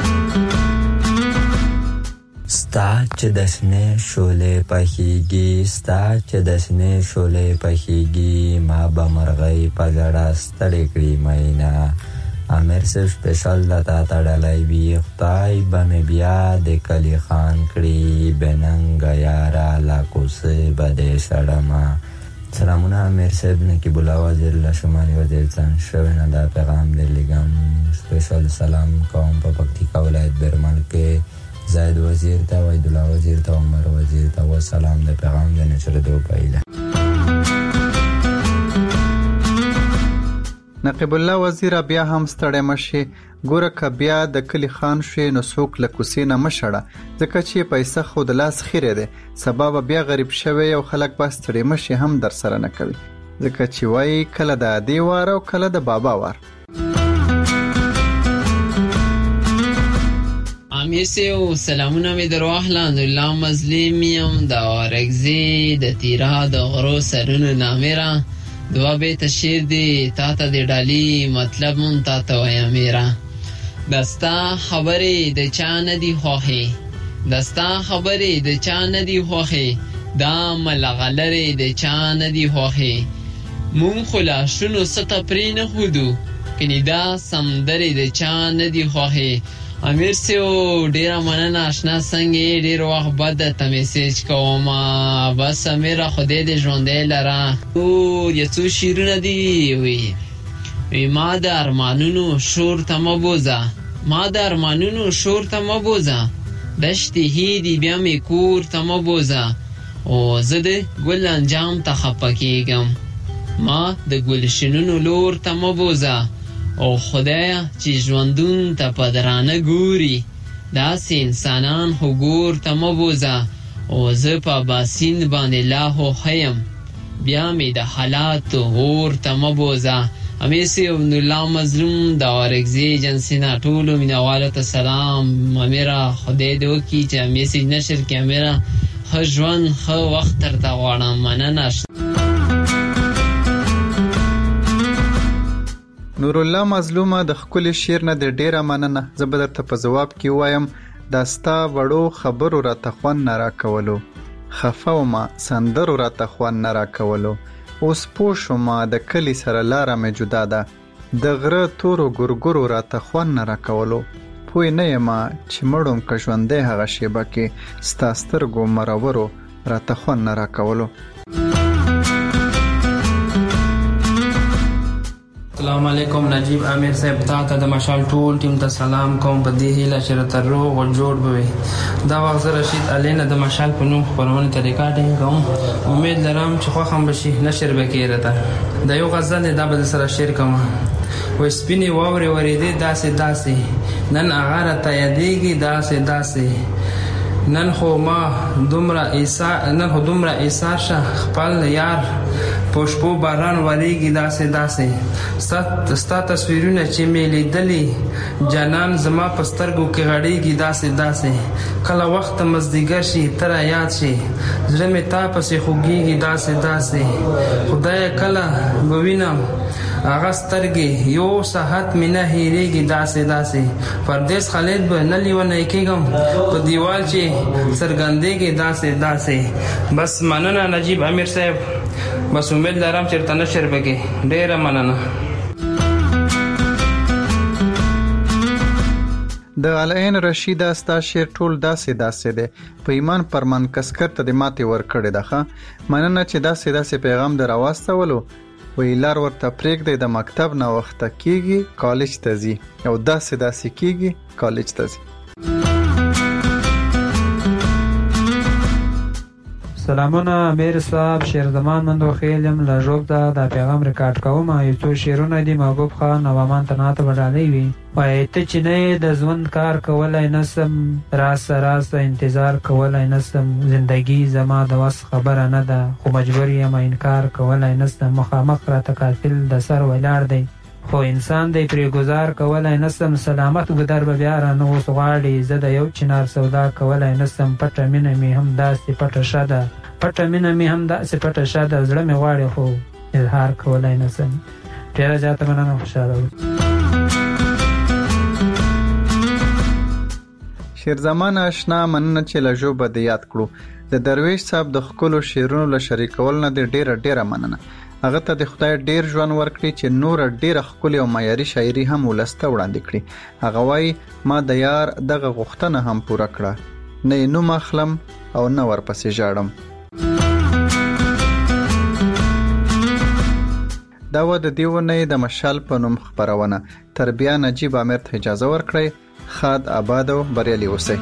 ستا چې د سینې شولې پخېږي ستا چې د سینې شولې پخېږي ما به مرغۍ په ژړا ستړې کړي مینا امیر صاحب سپیشل د تا تړلی وي خدای به مې بیا د کلي خان کړي بېننګه یاره لا کوڅې به دې شړمه. سلامونه امیر صاحب نقیب الله وزیر له شمالي وزیرستان شوی نه دا پیغام در لیږم. سپیشل سلام کوم په پکتیکا ولایت برمل کې زاید وزیر ته وحید الله وزیر ته عمر وزیر ته و سلام د پیغام د نشردو پایله. نقیب الله وزیر بیا هم ستړی مشي ګوره که بیا د کلی خان شي نو څوک له کوڅې نه مشړه ځکه چې پیسه خو د لاس خیره ده سبا بیا غریب شوی او خلک بس ستړي مشي هم در سره نه کوي ځکه چې وایي کله د عادي وار او کله د بابا وار. امیسیو سلامونه می در واخلند الله مظلم یم د وارگزی د تیرا د غرو سرونو نامیرا دوا به تشیر دی تا ته د ډالی مطلب مون تا ته وایا میرا دستا خبرې د چا نه دی خوخي دستا خبرې د چا نه دی خوخي دا ملغلره د چا نه دی خوخي مون خلا شنو ست پرې نه خودو کني دا سمدرې د چا نه دی خوخي. امیر سیو ډیره مننه آشنا څنګه ډیر وخت بعد ته میسج کوم بس امیر خدای دې ژوندې لره او یو څو شیرونه دی وی وی ما د ارمانونو شور ته مبوزه ما د ارمانونو شور ته مبوزه دشتي هیدی بیا می کور ته مبوزه او زه د ګل انجام ته خپه کېږم ما د ګلشنونو لور ته مبوزه او خدایا چې ژوندون ته پدرانه ګوري داسې انسانان خو ګور ته مبوزه او زه په باسین باندې لا هو خیم بیا می د حالاتو اور ته مبوزه. امیسی ابن الله مظلوم د وارگزی جنسینا ټولو مینوالو ته سلام. امیرا خدای دې وکړي چې امیسی نشر کې امیرا ښه ژوند ښه وخت درته غواړم مننه. نور الله مظلومه د خپل شعر نه د ډیره مننه زه به درته په جواب کې وایم دا ستا وړو خبرو راته خوند نه راکولو خفه ومه سندرو راته خوند نه راکولو اوس پوه شومه د کلي سره لاره مې جدا ده د غره تورو ګورګورو راته خوند نه راکولو پوه نه یمه چې مړوم که ژوندی هغه شیبه کې ستا سترګو مرورو راته خوند نه راکولو. السلام علیکم نجیب امیر صاحب تا ته د مشال ټول ټیم ته سلام کوم په دې هیله چې راته روغ او جوړ بوي دا وخت زه رشید علي نه د مشال په نوم خپرونه ته ریکارډینګ کوم امید لرم چې خوښ هم بشي نشر به کېږي راته د یو غزل دا به سره شیر کوم وای سپینې واورې ورېدې داسې داسې نن هغه راته یادېږي داسې داسې نن خو ما دومره ایسا نن خو دومره ایسار شه خپل یار پوشپو باران وریږي داسې داسې ستا تصویرونه چې مې لیدلي جانان زما په سترګو کې غړېږي داسې داسې کله وخت مازدیګر شي ته را یاد شي زړه مې تا پسې خوږېږي داسې داسې خدایه کله به وینم هغه سترګې یو ساعت مې نه هېرېږي داسې داسې پردیس خالد به نه لیونی کېږم په دیوال چې څرګندېږي داسې داسې. بس مننه نجیب امیر صاحب بس امید لرم چې ورته نشر وکړي ډېره مننه. د علین رشیده ستا شعر ټول داسې داسې دی په ایمان پرمان کسکر ته د ماتې ورکړې ده ښه مننه چې داسې داسې پیغام در واستولو وی لار ورته پرېږدی د مکتب نه وخته کېږي کالج ته ځي او داسې داسې کېږي کالج ته ځي. سلامونه امیر صاحب شیر زمان مندو خیلم لژوب دا دا پیغام ریکارډ کوم یو څو شیرونه دي محبوب خان نوامان تنات وډالې وي وای ته چې نه د ژوند کار کولای نسم راس راس انتظار کولای نسم زندگی زما د واس خبره نه ده خو مجبور یم انکار کولای نسم مخامخ را تکاتل د سر ولاړ دی خو انسان دی پرې گزار کولای نسم سلامت ګدر به بیا را نو غواړي زه د یو چنار سودا کولای نسم پټه مینه مې هم داسې پټه شده پټه مینه مې هم داسې پټه شده زړه مې غواړي خو اظهار کولای نسم. ډېره زیاته مننه خوشحاله اوسئ. شیرزمان آشنا مننه چې له ژوبه د یاد کړو. د درویش صاحب د ښکلو شعرونو له شریکول نه د ډیره ډیره مننه. هغه ته د خدای ډیر ژوند ورکړي چې نور ډیره ښکلې او معیاري شاعري هم ولسته وړاندې کړي. هغه وایي ما د یار دغه غوښتنه هم پوره کړه، نه یې نوم اخلم او نه ورپسې ژاړم. دا و د دې اونۍ د مشال په نوم خپرونه. تر بیا نجیب امیر ته اجازه ورکړئ. ښاد آباد او بریالي اوسئ.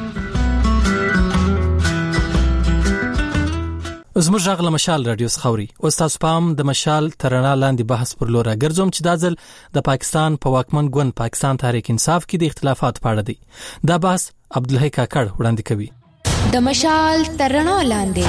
زموږ غږ له مشال رادیو څخه اوري. اوس تاسو پام د مشال تر رڼا لاندې بحث پر لور راګرځوم چې دا ځل د پاکستان په واکمن ګوند پاکستان تحریک انصاف کې د اختلافات په اړه دی. دا بحث عبدالحی کاکړ وړاندې کوي. د مشال تر رڼا لاندې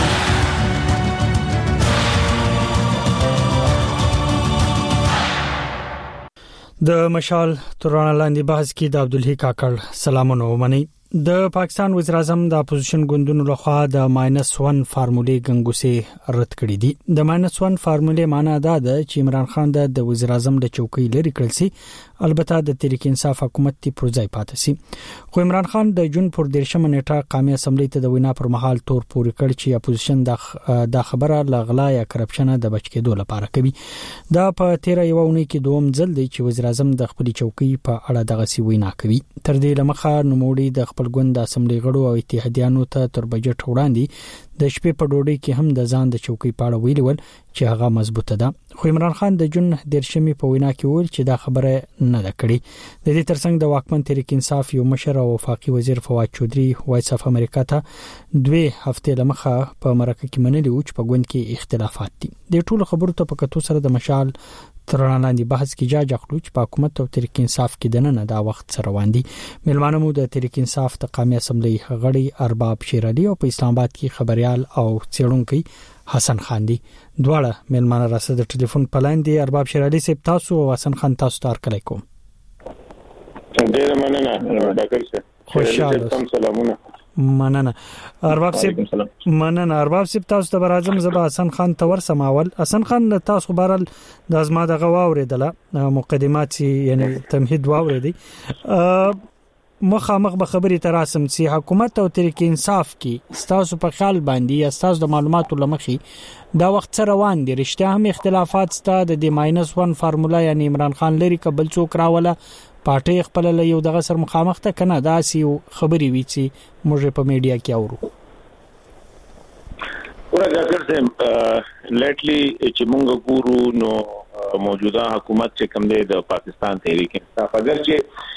د مشال تر رڼا لاندې بحث کې د عبدالحی کاکړ سلامونه ومني. د پاکستان وزیر اعظم د اپوزیشن ګوندونو لخوا د ماینس ون فارمولې ګنګوسې رد کړې دي. د ماینس ون فارمولې معنی دا ده چې عمران خان د وزیر اعظم د چوکۍ لري کړل سي، البته د تحریک انصاف حکومت تی پروځای پاتې سي. خو عمران خان د جون پر دیرشم نیټه قومي اسمبلی ته د وینا پر مهال تور پورې کړ چې اپوزیشن د خبره لغلا یا کرپشن د بچ کېدو لپاره کوي. دا په تیره یو اونۍ کې دوم ځل دی چې وزیر اعظم د خپل چوکۍ په اړه دغه سی وینا کوي. تر دې لمخه نوموړي د خپل ګوند د اسمبلی غړو او اتحادیانو ته تر بجټ وړاندې د شپې په ډوډۍ کې هم د ځان د چوکۍ په اړه ویلي ول چې هغه مضبوطه ده. خو عمران خان د جون دیرشمې په وینا کې ویل چې دا خبره نه ده کړې. د دې ترڅنګ د واکمن تحریک انصاف یو مشر او وفاقي وزیر فواد چودري وایس اف امریکا ته دوه هفته لمخه په مرکه کې منلي و چې په ګوند کې اختلافات دي. د ټولو خبرو ته په کتو سره د مشال تر لاندې بحث کې جاج اخلو چې په حکومت او تحریک انصاف کې دنه دا وخت سره روان دي. ملمانه مو د تحریک انصاف د قومي اسمبلی غړي ارباب شیر علي او په اسلام آباد کې خبريال او څېړونکي حسن خان دي. دواړه ملمانه راسه د ټلیفون په لاین دي. ارباب شیر علي صاحب تاسو او حسن خان تاسو ته هرکلی کوم. ډیر مننه ډاکټر صاحب. خوشاله سلامونه. مننه ارباب صاحب. مننه ارباب صاحب تاسو ته برازم زبا حسن خان تور سماول. حسن خان تاسو خبرل د ازما دغه واوریدله مقدمات یعنی تمهید واوریدي. مخامخ به خبري تراسم سي حکومت او تحریک انصاف کې تاسو په خیال باندې یا تاسو د معلوماتو لمخې دا وخت سره روان دي رښتیا هم اختلافات ستاسو د ماینس ون فارمولا یعنی عمران خان لري کبل څوک راوله پارټي خپل له یو دغه سر مخامخ ته کنه دا سی خبري وی چې موږ په میډیا کې اورو. ورته ډاکټر صاحب لیټلی چې موږ ګورو نو موجوده حکومت چې کوم دی د پاکستان تحریک انصاف اگر چې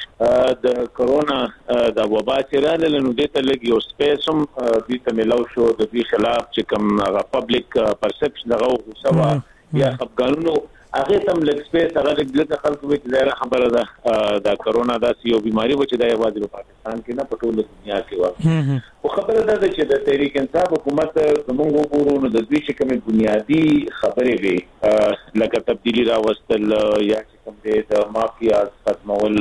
د کرونا د وبا چې راغله نو د ته لګي او سپیس هم د ته ملو شو د دې خلاف چې کوم پبلک پرسپشن دغه غوسه یا خپګانونو هغه تم لګ سپیس هغه د خلکو په ځای خبره ده د کرونا د سیو بیماری و چې د یوازې په پاکستان کې نه په ټول دنیا کې و. خو خبره ده چې د تحریک انصاف حکومت زموږ وګورو نو د دې چې کومه بنیادی خبرې وي لکه تبدیلی راوستل یا چې کوم د مافیا ختمول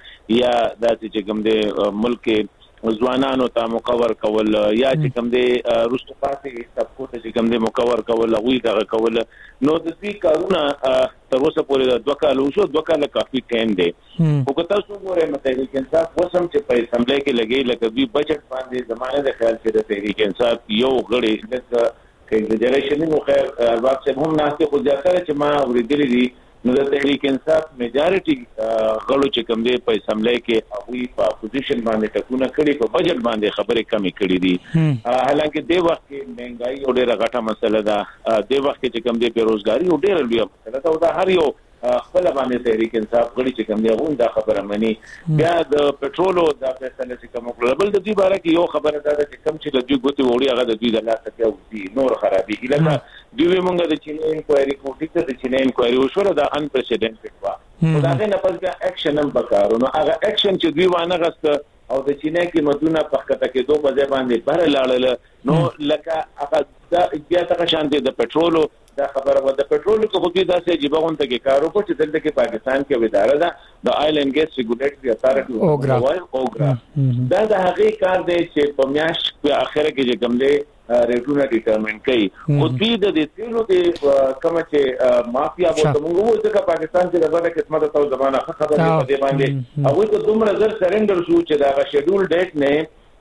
یا د چې کوم د ملک ځوانانو ته مقور کول یا چې کوم د روستو پاتې طبقو ته چې کوم د مقور کول غوي دغه کول نو د دې کارونه تر اوسه پورې د دوه کال وشو دوه کال کافي ټایم دی. خو که تاسو وګورئ تحریک انصاف وسم چې په اسمبلی کې لګي لکه دوی بجټ باندې زمانه د خیال چې د تحریک انصاف یو غړي لکه کنګریجولیشن نو خیر ارباب صاحب هم ناشته خو ځکه چې ما ورېدلې دي نو د تحریک انصاف میجارټي غړو چې کوم دی په اسمبلی کې هغه په اپوزیشن باندې ټکونه کړي په بجټ باندې خبرې کمی کړي دي. حالانکه د وخت کې مهنګای او ډېر غټه مسله ده. د وخت کې چې کوم دی بیروزګاری او ډېر لوی مسله ده او دا هر یو خپل باندې تحریک انصاف غړي چې کوم دی هغه دا خبره مني. بیا د پټرول او د فیصله چې کوم بل د دې باره کې یو خبره ده چې کوم چې د دوی ګوتې وړي هغه د دوی د لاس ته اوسي نور خرابي لکه دوی موږ د چین انکوایري کوټی ته د چین انکوایري وشوره دا ان پرسیډنټډ و او دا نه پس بیا اکشن هم وکړو نو هغه اکشن چې دوی وانه غست او د چین کې مدونه په خطه کې دوه بځای باندې بر لاړل نو لکه هغه د بیا څنګه شانتي د پټرول دا خبره و د پټرول کو خو دې داسې جيبه غونته کې کارو په چې دلته کې پاکستان کې اداره ده د آیل اینڈ ګیس ریګولیټري اتارټي اوګرا دا د هغه کار دی چې په میاش په اخره کې چې کوم دی ریټونه ډیټرمین کوي او دوی د دې تیلو د کوم چې مافیا وته موږ وو چې پاکستان کې دغه قسمه د تو زمانہ خبره په دې باندې او ته دومره زر سرندر شو چې دا شیډول ډیټ نه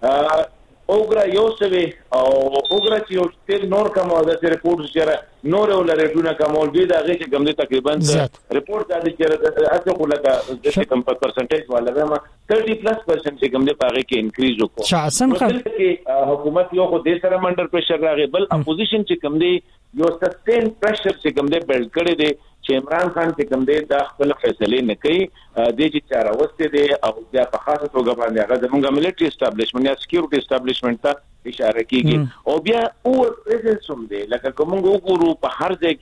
اوګرا یو سوي او اوګرا چې یو تل نور کوم د ریپورت سره نور ولرټونه کومول دي دا غي چې کوم دي تقریبا ریپورت دا چې اته خو لکه د کوم پرسنټیج ولا ما thirty plus percent چې کوم دي پاره کې انکریز وکړو شاسن خان حکومت یو خو د سره منډر پریشر راغی بل اپوزیشن چې کوم دي یو سسټین پریشر چې کوم دي بلډ کړی دي چې عمران خان چې کوم دی دا خپل فیصله نه کوي د چې چاره وسته دي او بیا په خاصه توګه باندې هغه زموږه ملټری اسټابلیشمنت یا سکیورټي اسټابلیشمنت ته اشاره کیږي او بیا او پریزنس هم دی لکه کوم وګورو په هر ځای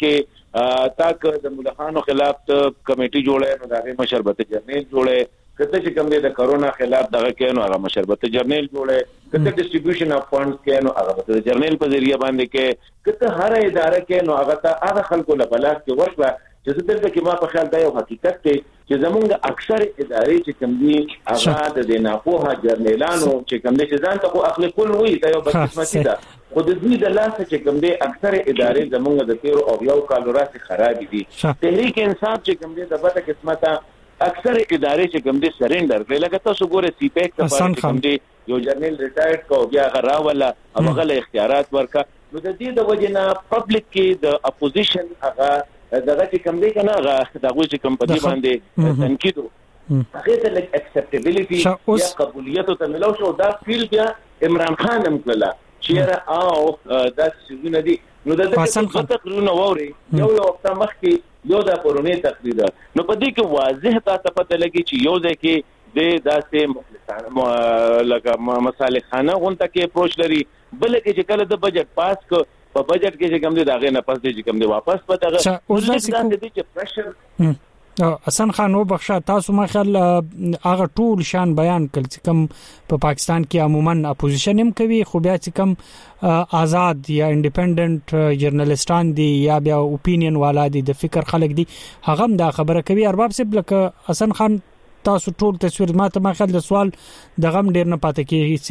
کې تاک د ملخانو خلاف کمیټي جوړه نو دغه مشربت جرنیل جوړه کته چې کوم دی د کرونا خلاف دغه کینو هغه مشربت جرنیل جوړه کته ډیسټریبیوشن اف فندز کینو هغه د جرنیل په ذریعہ باندې کې کته هر اداره کې نو هغه ته هغه خلکو له بلاک کې ورکړه چې څه دلته کې ما په خیال دا یو حقیقت دی چې زمونږ اکثر ادارې چې کوم دي هغه د ناپوهه جرنیلانو چې کوم دي چې ځان ته خو اخلي کول وي دا یو بدقسمتي ده خو د دې د لاسه چې کوم دي اکثر ادارې زمونږ د تیر او یو کال راځي خراب دي تحریک انصاف چې کوم دي د بده قسمته اکثر ادارې چې کوم دي سرندر کړي لکه تاسو ګوره سی پیک ته پاره کوم دي یو جرنیل ریټایرډ کو بیا غراوله هغه له اختیارات ورکا نو د دې د وجنه پبلک کې د اپوزیشن هغه دغه چې کوم دی کنه هغه دغه چې کوم په دې باندې تنقید هغه ته لک اکسپټیبিলিټي یا قبولیت ته ملو شو دا فیل بیا عمران خان هم کړل چې او دا څه دي نو د دې تقریرونه ووري یو یو وخت مخکې یو د پرونی تقریر نو په دې کې واضح تا پته لګي چې یو ځکه د داسې مخلصانه لکه مصالح خانه غونټه کې اپروچ لري بل کې چې کله د بجټ پاس کو په بجټ کې چې کوم دي داغه نه پس دي چې کوم دي واپس پته غوښتل چې پرشر حسن خان او بخښه تاسو ما خیال هغه ټول شان بیان کړ چې کوم په پاکستان کې عموما اپوزیشن هم کوي خو بیا چې کوم آزاد یا انډیپندنٹ جرنالستان دي یا بیا اوپینین والا دي د فکر خلک دي هغه هم دا خبره کوي ارباب سب لکه حسن خان تاسو ټول تصویر ماته ما خیال د سوال د غم ډیر نه پاتې کیږي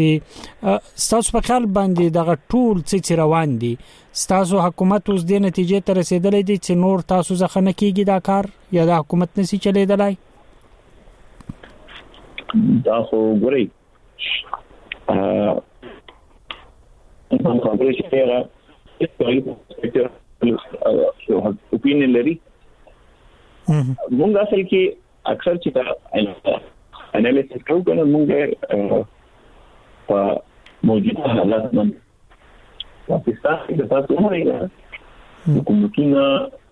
چې تاسو په خیال باندې دغه ټول څه روان دي تاسو حکومت اوس د نتیجې ته رسیدلې دي چې نور تاسو ځخه نه کیږي دا کار یا د حکومت نسی چلیدلای دا خو ګوري ا نو خبرې چې هغه اوپینین لري موږ اصل کې اکثر چې تا انالیسس کوو کنه موږ په موجوده حالات باندې پاکستان کې د تاسو نه حکومتونه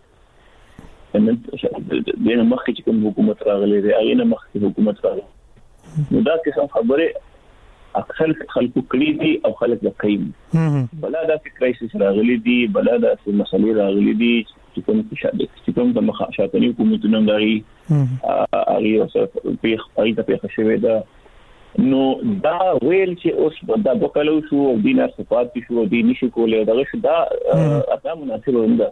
ان دینه مخکې چې کوم حکومت راغلی دی هغه نه مخکې حکومت راغلی نو دا څه خبره اکثر خلکو کړی دي او خلک د قیم بلا دا کرایسس راغلی دي بلا دا مسلې راغلي دي چې کوم چې کوم د مخاطبینو حکومتونو غاري هغه اوسه په خپل ته په شوي دا نو دا ویل چې اوس دا بکلو شو او دینه صفات شو او دیني شو کولای دا شو دا اته مناسب ونده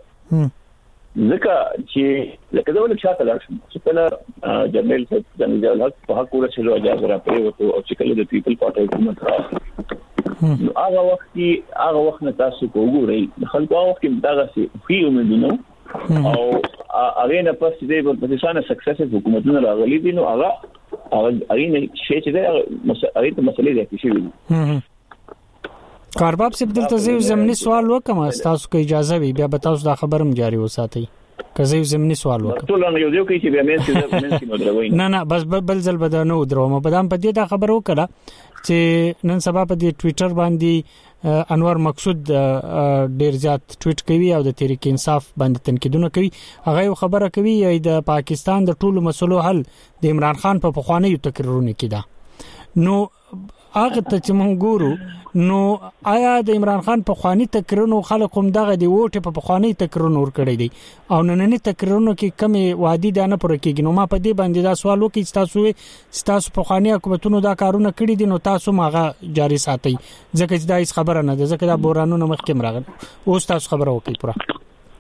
ځکه چې لکه دا ول چاته لاړ شم چې کله جنرال صاحب جنرال حق په حق ورته شروع اجازه را پرې وته او چې کله د پیپل پارټي حکومت را نو هغه وخت هغه وخت نه تاسو وګورئ خلکو هغه وخت دا څه فی ومنو او هغه نه پس دې په پاکستان سکسس حکومتونه راغلي دي نو هغه هغه نه شي چې دا هغه ته مسلې دي چې کارباب سپ دلته زیو زمینی سوال وکم تاسو کو اجازه وي بیا به تاسو دا خبرم جاری وساتئ که زیو زمینی سوال وکم ټول نه یو یو کې چې بیا مې څه نو دروي نه نه بس بل ځل به نه ودروم په دام په دې دا خبر وکړه چې نن سبا په دې ټوئیټر باندې انور مقصود ډیر زیات ټویټ کوي او د تحریک انصاف باندې تنقیدونه کوي هغه خبره کوي د پاکستان د ټولو مسلو حل د عمران خان په پخوانیو تقریرونو کې ده نو هغه ته چې مونږ ګورو نو آیا د عمران خان په خواني تقریرونو خلک هم دغه دی ووټ په خواني تقریرونو ور کړی دي او نننی تقریرونو کې کمی وادي ده نه پوره کېږي نو ما په دې باندې دا سوال وکړ چې تاسو تاسو په خواني حکومتونو دا کارونه کړی دي نو تاسو ماغه جاری ساتي ځکه چې دا هیڅ خبره نه ده ځکه دا بورانونه مخکې مرغل اوس تاسو خبره وکړئ پوره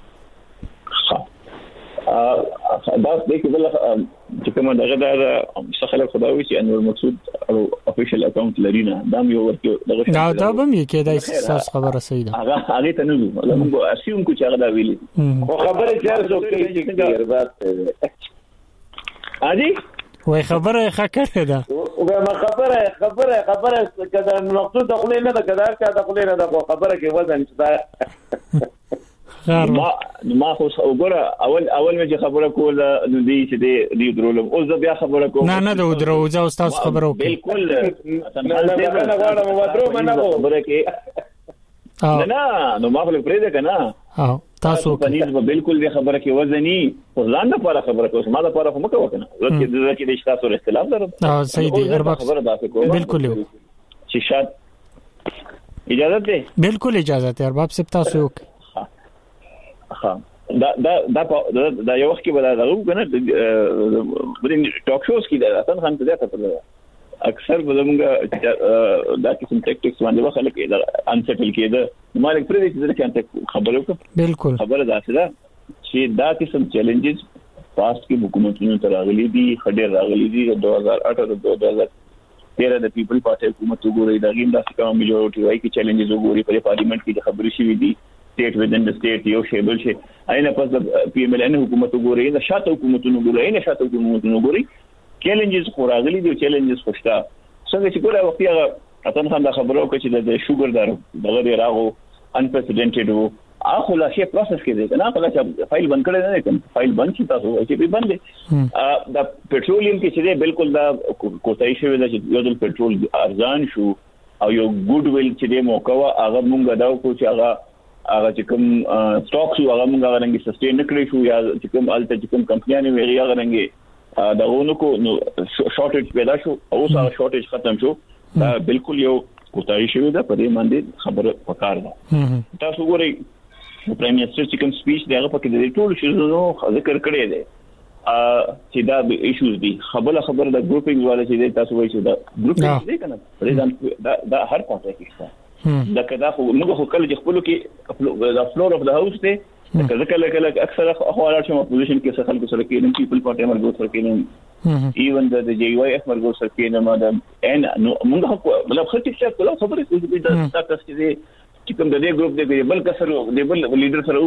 دا د کې بل چې کومه دغه د څخه خدای چې انور مقصود او افیشل اکاونټ لري نه دا یو ورته دغه دا دا به مې کې دا اساس خبره صحیح ده هغه هغه ته نه موږ اسیوم کو چې هغه دا ویلي خو خبره چې ارزو کوي چې ارزات اځي وای خبره ښه کړې ده وګوره خبره خبره خبره کله مقصود د خلې نه ده کله چې د خلې نه ده خبره کې وزن دا ما ما خو وګوره اول اول مې خبره کول نو دې چې دې درولم او زه بیا خبره کوم نه نه د درو ځو تاسو خبره وکړه بالکل نه نه نه غواړم ودرو منه خبره کې نه نه نو ما خپل پرې ده کنه ها تاسو په دې بالکل دې خبره کې وزني ځان نه پاره خبره کوم ما د پاره خو مکه وکنه ورته دې کې د تاسو اختلاف درو ها صحیح دی ارباب بالکل چې شاد اجازه ده بالکل اجازه ده ارباب سپ تاسو ها دا دا دا دا یو وخت کې ولا غو کنه د ټاک شوز کې دا تاسو هم ته ته اکثر زمونږه دا قسم ټیکټکس باندې وخت کې دا انسټل کېده مالک پرې دې چې انت خبرو کو بالکل خبره ده چې چې دا قسم چیلنجز پاست کې حکومتونو تر راغلي دي خډیر راغلي دي د دوه هزار اته او دوه هزار تیرہ د پیپل پارټي حکومت وګوري دا ګیم د کوم میجورټي وایي کې چیلنجز وګوري په پارلیمنت کې خبرې شوې دي state within the state یو شیبل شي اینه پس د پی ایم ال ان حکومت وګوري نه شاته حکومتونو وګوري نه شاته حکومتونو وګوري چیلنجز خوراغلي دي چیلنجز خوشتا څنګه چې ګوره وختي هغه اتن خان دا خبرو کوي چې د شوګر دارو دغه دی راغو انپرسیډنټډ وو اخو لا شي پروسس کې دی نه کله چې فایل بند کړی نه کوم فایل بند شي تاسو چې به بند دا پټرولیم کې چې بالکل دا کوتای شوی دا چې یو د پټرول ارزان شو او یو ګډ ویل چې د موقعه هغه مونږ دا کو چې هغه هغه چې کوم سټاکس هغه مونږ هغه رنګ سسټین نکړی شو یا چې کوم الته چې کوم کمپنیانه ویری هغه رنګ دا ونه کو نو شارټیج پیدا شو او هغه شارټیج ختم شو دا بالکل یو کوتای شوی دا په دې باندې خبره وکړ دا تاسو ګورئ پرایم منسٹر چې کوم سپیچ دغه پکې د ټول شیزونو ذکر کړی دی چې دا ایشوز دي خبره خبره د ګروپینګ والا چې تاسو وایي چې دا ګروپینګ دی کنه پریزنټ دا هر پاتې کیسه دا کدا خو موږ خو کله چې خپل کې د فلور اف د هاوس ته کله کله کله اکثر اخوالات چې اپوزیشن کې څخه خلکو سره کې نن پیپل پارټي مرګو سره کې نن ایون د جی وای اف مرګو سره کې نن ما د ان موږ خو مطلب خطي څه کله خبره کوي چې دا تاسو کې چې کوم د دې ګروپ دی بل کسر دی بل لیډر سره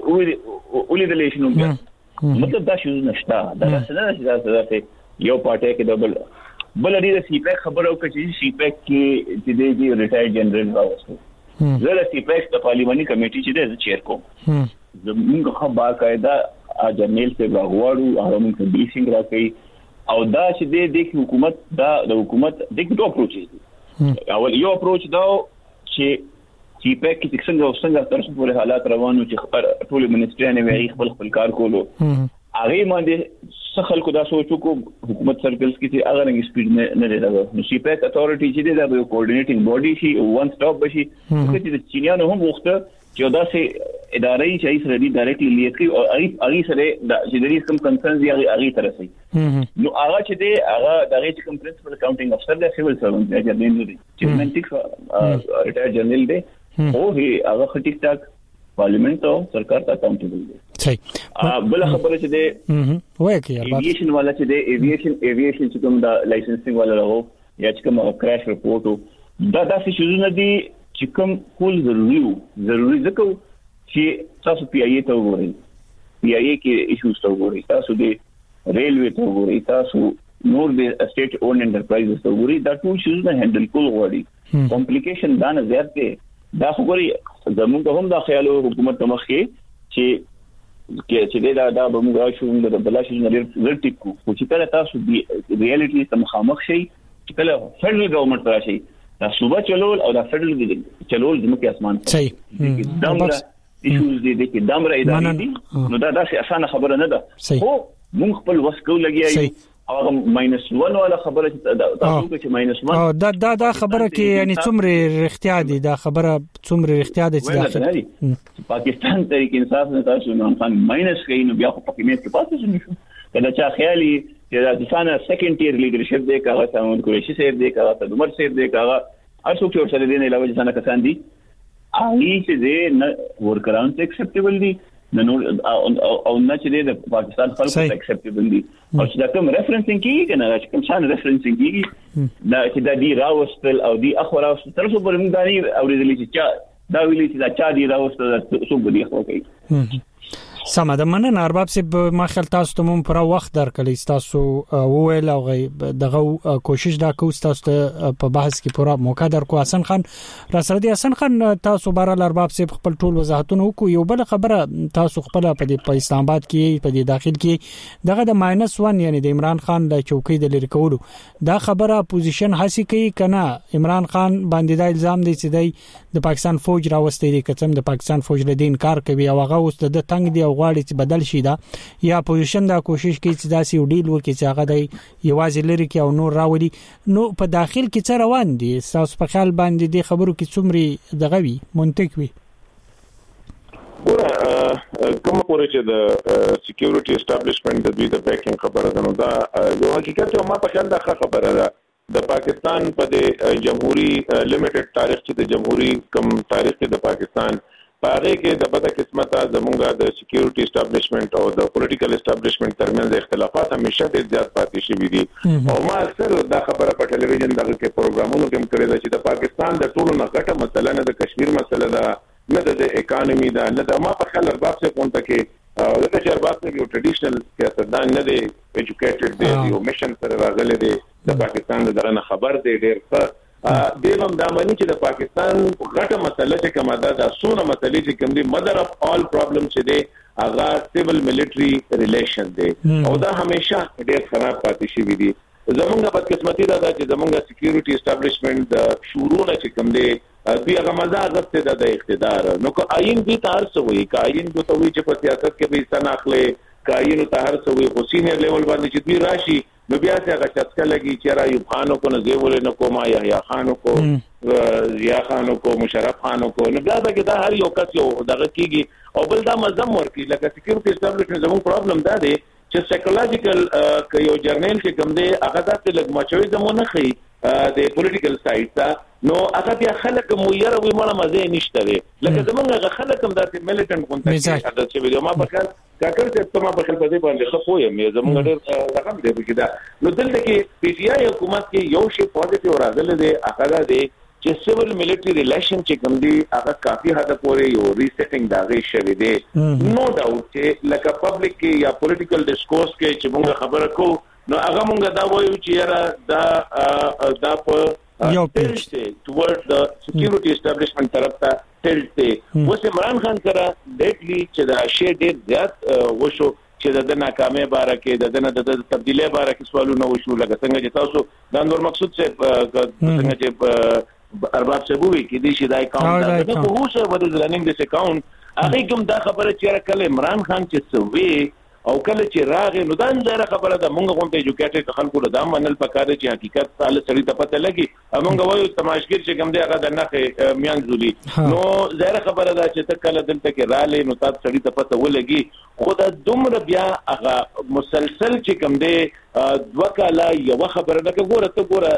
ولې د لیشنو مطلب دا شو نشته دا څنګه چې دا یو پارټي کې ډبل بل لري د سی پیک خبرو کې چې سی پیک کې چې دی ریټایر جنرال راوستو زه د سی پیک د پارلیماني کمیټې چې د چیر کوم زموږ خو باقاعده جنرال سے راغواړو هغه موږ بیسینګ راکې او دا چې د حکومت دا د حکومت د دوه اپروچ دي اول یو اپروچ دا چې چې په کې څنګه څنګه تر څو پورې حالات روانو چې ټول منسټریانه وی خپل خپل کار کولو هغه باندې څه خلکو دا سوچو کو حکومت سرکلز کې چې هغه رنګ سپیډ نه نه دی دا نو سی پیک اتھارټي چې دا یو کوارډینیټینګ باډي شي وان سټاپ بشي چې د چینیانو هم وخته چې دا سه ادارې چې سره دي ډایرکټلی لیکي او هغه سره چې د ریسک کم کنسرنز یې هغه طرف سي نو هغه چې دی هغه د ریسک کم پرنسپل اکاونټینګ افسر د سیول سروانټ دی چې نه دی چې منټیک ریټایر جنرال دی او هغه ټیک ټاک پارلیمنت او سرکار ته اکاونټیبل دی صحیح بل خبره چې دی وای کی ایوییشن والا چې دی ایوییشن ایوییشن چې کوم دا لایسنسینګ والا راغو یا چې کوم کراش رپورټ دا داسې شوزونه دي چې کوم کول ضروري ضروري ځکه چې تاسو پی آی ای ته وګورئ پی آی ای کې ایشوز ته وګورئ تاسو د ریلوی ته وګورئ تاسو نور د اسټیټ اون انټرپرایزز ته وګورئ دا ټول شوزونه هندل کول غواړي کمپلیکیشن دا نه زیات دی دا خو ګوري زموږ هم دا خیالو حکومت مخ کې چې چې دا دا به موږ شو د بلاشي نه ورټیک کو چې کله تاسو د ریالټي سم خامخ شي چې کله فدرل ګورنمنت راشي دا صوبه چلول او دا فدرل چلول د مکه اسمان صحیح دمره ایشوز دي د دمره ادارې دي نو دا داسې اسانه خبره نه ده خو موږ خپل وسکو لګیایو هغه ماینس یک ولا خبره تاسو کې ماینس یک دا دا دا خبره کې یعنی څومره رښتیا دي دا خبره څومره رښتیا دي چې پاکستان تحریک انصاف نه تاسو نو خان ماینس کوي نو بیا خو پکې مې کې پاتې نشو کله چې خیالي چې دا ځانه سیکنډ ټیر لیډرشپ دی کاغه سامان قریشي صاحب دی کاغه عمر صاحب دی کاغه ارڅو کې ورسره دی نه علاوه ځانه کسان دي هغه چې دې ورکران ته اکسپټیبل دي نو او نه چې د پاکستان خلکو ته اکسپټیبل دي او چې دا کوم ریفرنسینګ کیږي کنه چې کوم شان ریفرنسینګ کیږي دا چې دا دی راوستل او دی اخور راوستل تر څو پر موږ دانی او د لیکي چې دا ویلي چې دا چا دی راوستل څو بدی خو کوي سم د مننه ارباب صاحب ما خیال تاسو ته مون پر وخت درکړی تاسو وویل او دغه کوشش دا کو تاسو ته په بحث کې پورا موقع درکو. حسن خان را سره دی. حسن خان تاسو بهر ارباب صاحب خپل ټول وضاحتونه وکړو. یو بل خبره تاسو خپل په اسلام آباد کې په داخل کې دغه د ماینس ون یعنی د عمران خان د چوکۍ د لری کولو دا خبره اپوزیشن هڅه کوي کنه عمران خان باندې دا الزام دی چې د پاکستان فوج راوستي دي کچم د پاکستان فوج له دین کار کوي او هغه اوس د تنگ دی او غواړي چې بدل شي دا یا اپوزیشن دا کوشش کوي چې دا سی ډیل وکړي چې هغه دی یوازې لري کې او نور راولي. نو په داخل کې څه روان دي تاسو په خیال باندې د خبرو کې څومره دغه وی منطق وي؟ ګوره کوم پورې چې د سکیورټي اسټابلیشمنت د دوی د بیکینګ خبره ده نو دا یو حقیقت او ما په خیال دا خبره ده د پاکستان په د جمهوریت لیمیټډ تاریخ چې د جمهوریت کم تاریخ کې د پاکستان پاره کې د بده قسمته زمونږه د سکیورټي اسټابلیشمنت او د پولیټیکل اسټابلیشمنت ترمنځ اختلافات همیشه ډېر زیات پاتې شوي دي او ما اکثر دا خبره په ټلویزیون دغه کې پروګرامونو کې هم کړې ده چې د پاکستان د ټولو نه غټه مسله نه د کشمیر مسله ده نه د اکانومي ده نه د ما په خیال ارباب څخه پونته کې د ارباب څخه یو ټریډیشنل سیاستدان نه دی ایجوکیټډ دی یو میشن سره راغلی دی د پاکستان دغه نه خبر دی ډېر ښه دیوم دا مانی چې د پاکستان غټه مسله چې کومه ده د سونه مسلې چې کوم دي مدر اف آل پرابلم چې دی هغه سیول ملټری ریلیشن دی او دا همیشه ډېر خراب پاتې شوی دی. زمونږه بدقسمتي دا ده چې زمونږه سکیورټي اسټابلیشمنت د شورونه چې کوم دی دوی هغه مزه غوښته ده د اقتدار نو که آئین دې ته هر څه وایي که آئین دې ته وایي چې په سیاست کې به حصه نه اخلي که آئین ته هر څه وایي خو سینیر لیول باندې چې دوی راشي نو بیا څه هغه چسکه لګي چې را ایوب خانو کو نه زیول نه کوما یحیی خانو کو ضیا خانو کو مشرف خانو کو نو بیا دا دا هر یو کس یو دغه کیږي او بل دا مزم ورکی لکه سکیورټي اسټابلیشمنت زموږ پرابلم دا دی چې سایکولوژیکل ک یو جرنل چې کوم دی هغه د لګمچوي زمونه خي د پولیټیکل سایډ ته نو هغه بیا خلک مو یره وي مړه مزه نشته دی لکه زمونږ خلک هم د میلیټنټ کونټیکټ عادت شوی دی ما په کار کاکر چې ما په خپل ځای باندې خو یم زمونږ ډېر رقم دی کې دا نو دلته کې پی ټی آی حکومت کې یو شی پوزټیو راغلی دی هغه دی چې سیول ملټری ریلیشن چې کوم دی هغه کافي حد پورې یو ریسټینګ دا غي شوی دی نو ډاوټ چې لکه پبلک کې یا پولیټیکل ډیسکورس کې چې موږ خبره کوو نو هغه موږ دا وایو چې یاره دا دا په یو پیج دی ټورډ د سکیورټي اسټابلیشمنت طرف ته ټلټ دی اوس عمران خان سره ډیټلی چې دا شی ډېر زیات وشو چې د ناکامۍ باره کې د دنه د تبدیلی باره کې سوالونه وشو لکه څنګه چې تاسو د نور مقصود څخه څنګه چې ارباب صاحب وی کې دي چې دا اکاونټ دا خو څه ود لرننګ دس اکاونټ هغه کوم دا خبره چې کله عمران خان چې سوي او کله چې راغې نو دا ځای خبره ده مونږ غونډه ایجوکیټډ خلکو له دا منل پکاره چې حقیقت سال سړی ته پته لګي مونږ وایو تماشګر چې کوم دی هغه د نخې میانځولي نو ځای خبره ده چې ته کله دلته کې رالې نو تاسو سړی ته پته ولګي خو دا دومره بیا هغه مسلسل چې کوم دی دوه کاله یو خبره ده ګوره ته ګوره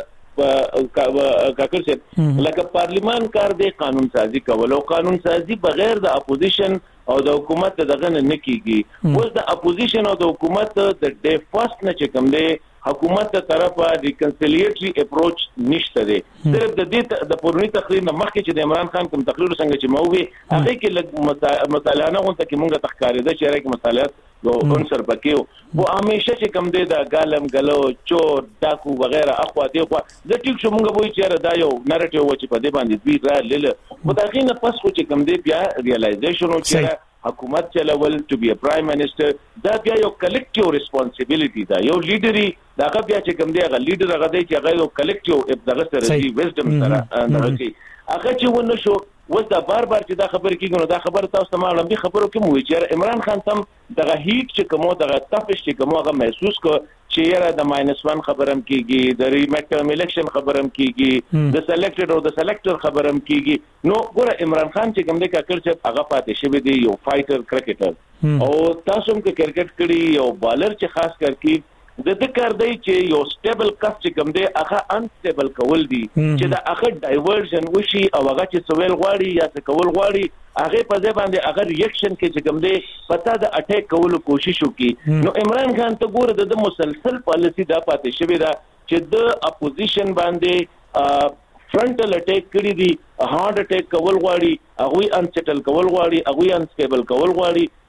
کاکر صاحب لکه پارلیمان کار دی قانون سازی کول او قانون سازی بغیر د اپوزیشن او د حکومت دغه نه کیږي اوس د اپوزیشن او د حکومت د ډې فرست نه چې کوم دی حکومت ته طرفه ریکنسیلیټری اپروچ نشته دی صرف د دې د پورنی تقریر نه مخکې چې د عمران خان کوم تقریر څنګه چې مووي هغه کې لږ مطالعه غونډه کې مونږه تخکارېده چې راکې مطالعات او عنصر پکې وو همیشه چې کوم دی د ګالم غلو چور ډاکو وغیرہ اخوا دی خو د ټیک شو مونږ وایو چې دا یو نریټیو و چې په دې باندې دوی را لیله متاخینه پس خو چې کوم دی بیا ریالایزیشن او چې حکومت چلول ټو بی ا پرایم منسٹر دا بیا یو کلیکټیو ریسپانسیبিলিټی دا یو لیډری دا بیا چې کوم دی هغه لیډر هغه دی چې هغه یو کلیکټیو دغه سره دی وزډم سره هغه کی هغه چې ونه شو وځ دا بار بار چې دا خبر کیږي نو دا خبر تاسو ته معلوم دي خبرو کې مو چې عمران خان تم دغه هیټ چې کومو دغه تفش چې کومو هغه محسوس کو چې یاره د ماینس ون خبرم کیږي د ریمیټرم الیکشن خبرم کیږي د سلیکټډ او د سلیکټر خبرم کیږي نو ګوره عمران خان چې کوم دی کاکر چې هغه پاتې شوی دی یو فایټر کرکټر او تاسو هم کې کرکټ کړي یو بالر چې خاص کر کې د دې کار دی چې یو سټیبل کس چې کوم دی هغه انسټیبل کول دي چې دا هغه ډایورژن وشي او هغه چې سویل غواړي یا څه کول غواړي هغه په ځای باندې هغه ریاکشن کې چې کوم دی پتا د اٹیک کولو کوشش وکړي نو عمران خان ته ګوره د مسلسل پالیسی دا پاتې شوی دا چې د اپوزیشن باندې فرنټل اٹیک کړی دي هارد اٹیک کول غواړي هغه انسټیبل کول غواړي هغه انسټیبل کول غواړي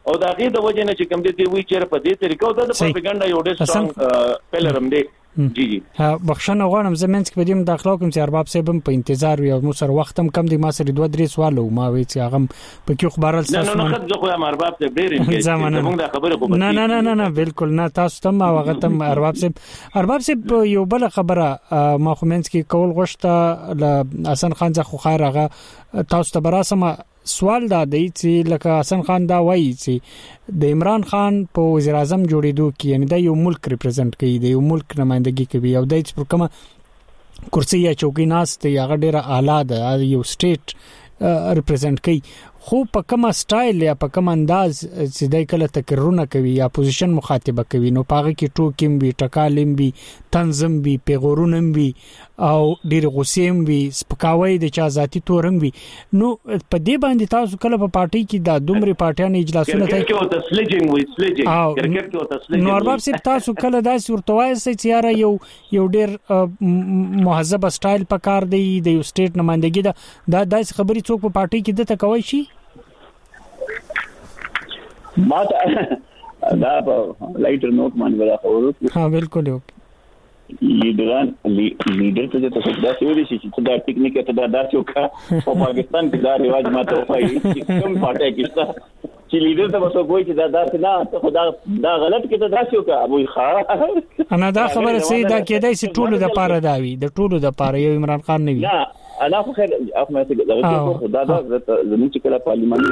او دا غي د وجه نه چې کوم دې وی چیرې په دې طریقو د پروپاګاندا یو ډېر سترونګ پلرم دی. جی جی بخښنه غواړم زمونږ کې په دې مداخله کوم چې ارباب صاحب په انتظار وي او مو سره وخت هم کم دی ما سره دوه درې سوال ما وی چې هغه په کې خبرال تاسو نه خد زه خو ام ارباب ته ډېر انګیج زمونږ د خبره خو نه نه نه نه بالکل نه تاسو ته ما وخت هم ارباب صاحب ارباب صاحب یو بل خبره ما خو منځ کې کول غوښته ل حسن خان ځخه خیر هغه تاسو ته براسمه سوال دا دی چې لکه حسن خان دا وایي چې د عمران خان په وزیر اعظم جوړېدو کې یعنی دا یو ملک ریپرزینټ کوي د یو ملک نمائندګي کوي او د هیڅ پر کومه کرسي یا چوکۍ ناست یا غډېره اعلی ده یو سټیټ ریپرزینټ کوي خو په کومه سټایل یا په کوم انداز چې دای کله تکررونه کوي یا پوزیشن مخاطبه کوي نو پاغه کې ټوکیم وی ټکالم وی تنظیم وی پیغورونم وی او ډیر غوسیم وی سپکاوي د چا ذاتی تورم وی نو په دې باندې تاسو کله په پارټي کې د دومره پارټیان اجلاسونه ته کې او تسلیجینګ وی سلیجینګ کرکټ کې او تسلیجینګ نو ارباب صاحب تاسو کله دا صورتوای چې یاره یو یو ډیر مهذب سټایل پکار دی د یو سټیټ نمائندګي دا د داس خبري څوک په پارټي کې د تکوي شي ما ته دا په لایټر نوٹ باندې ولا خبرو ها بالکل یو لیډران لیډر ته ته دا سوي شي چې دا ټیکنیک ته دا داسې وکړه په پاکستان کې دا رواج ماته وایي چې کوم پټه کیسه چې لیډر ته وسو کوی چې دا داسې نه ته خدا دا غلط کې ته داسې وکړه ابو خا انا دا خبره سي دا کېدای شي ټولو د پاره دا وي د ټولو د پاره یو عمران خان نه وي نه انا خو خیر اخمه ته دا خدا دا زموږ چې کله پارلیمان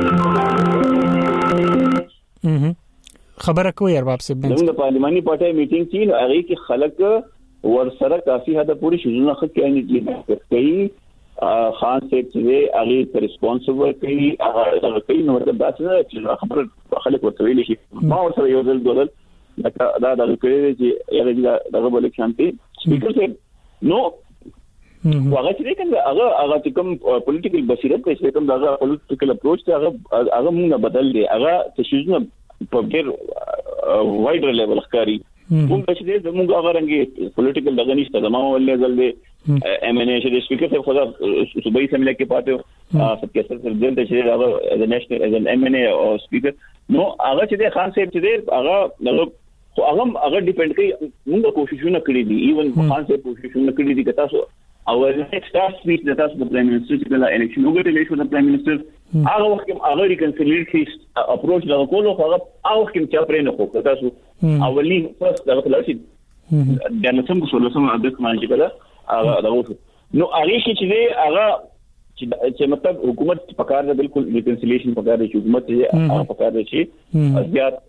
خبره کوي ارباب صاحب د پارلماني پټه میټینګ چې نو هغه کې خلک ورسره کافي حد پوری شونه خو کې نه کوي خان صاحب چې هغه ریسپانسیبل کوي هغه کوي نو مطلب دا چې خبره خلک ورته ویل شي ما ورسره یو ځل دولت دا دا کوي چې هغه دغه بل شانتي سپیکر صاحب نو هغه چې کوم هغه هغه کوم پولیټیکل بصیرت چې کوم هغه پولیټیکل اپروچ ته هغه هغه موږ بدل دي هغه تشویزونه په ډېر وایډر لیول ښکاری موږ چې زموږ هغه رنګي پولیټیکل دغه نشته زموږ ولې ځل دي ایم ان ای چې سپیکر ته خدا صوبایي سملې کې پاتې سپیکر سره دلته چې هغه د نېشنل از ان ایم ان ای او سپیکر نو هغه چې خان صاحب چې هغه خو هغه هغه ډیپند کوي موږ کوششونه کړې دي ایون خان صاحب کوششونه کړې دي که تاسو او next task speech that us the prime minister چې کله election وګټل شو د prime minister هغه وخت هغه reconciliatory approach دا کولو هغه هغه وخت چې پرې نه خو تاسو اولی فرست دا کله چې د نسم کو سولوسم د کومه چې کله هغه دا نو هغه چې هغه چې مطلب حکومت پکار ده بالکل reconciliation پکار ده حکومت هغه پکار ده چې زیات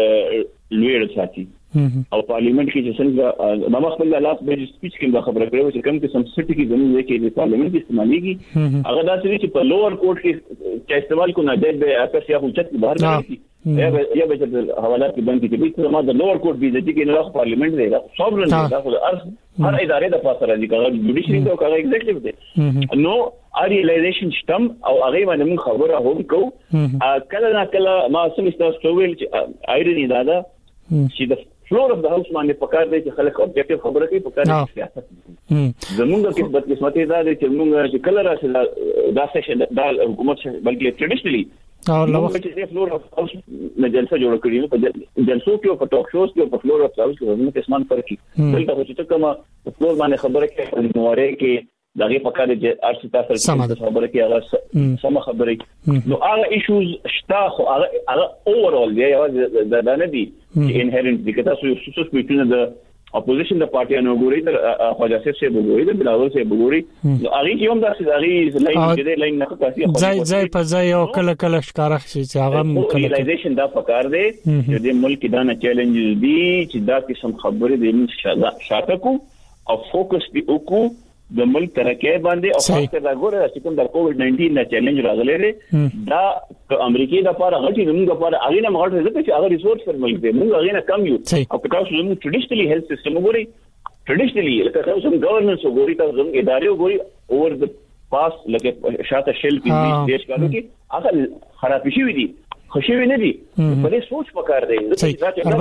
لوی ساتي او پارلیمنت کې چې څنګه د مخبل لاس به سپیچ کې دا خبره کړو چې کوم قسم سټی کې زموږ کې د پارلیمنت استعماليږي هغه دا چې په لوور کورټ کې چې استعمال کو نه دی اساس یا حجت بهر نه یا یا به چې حوالات کې باندې کې به ما د لوور کورټ به چې نه پارلیمنت دی دا سوبرن دی دا خو ارز هر ادارې د پاسه راځي کله جوډیشري او کله ایگزیکټیو دی نو ریلایزیشن شتم او هغه باندې موږ خبره هم کو کله نه کله ما سم استاسو ویل چې ایرنی دا دا چې د فلور اف د هاوس باندې پکار دی چې خلک اوبجیکټیو خبره کوي پکار دی سیاست زمونږ کې بد قسمتي دا دی چې موږ چې کله راشي دا سیشن دا حکومت بلکې ټریډیشنلی نو چې فلور اف هاوس نه جلسه جوړ کړی نو په جلسو کې په ټاک شوز کې په فلور اف هاوس کې زموږ قسمان فرق کی دلته چې کومه فلور باندې خبره کوي نو وره کې دغه پکاره چې ارشتا سره خبره کوي هغه سم خبره نو هغه ایشوز شتا خو هغه هغه اوورال دی یا دا نه دي چې انهرنت دي که تاسو یو څه سپیټونه د اپوزیشن د پارټیانو ګوري تر خواجه صاحب سره وګوري د بلاول سره وګوري نو هغه کوم داسې هغه لاین دی لاین نه کوي ځای ځای په ځای او کله کله ښکارا شي چې هغه ریلایزیشن دا پکار دی چې د ملک دا نه چیلنجز دي چې دا قسم خبره دی موږ شاته کو او فوکس دی وکړو د ملک ترقی باندې او خاص کر دا ګوره چې کوم د کووډ ناینټین نه چیلنج راغلی دی دا امریکای د لپاره غټي زموږ لپاره هغه نه مغړ ځکه چې هغه ریسورس پر ملک دی موږ هغه نه کم یو او که تاسو زموږ ټریډیشنلی هیلث سیستم وګورئ ټریډیشنلی لکه تاسو زموږ گورننس وګورئ تاسو زموږ ادارې وګورئ اوور د پاس لکه شاته شل کې دیش کارو کې هغه خراب شي وي دي خوشي نه دي په دې سوچ پکار دی ارباب صاحب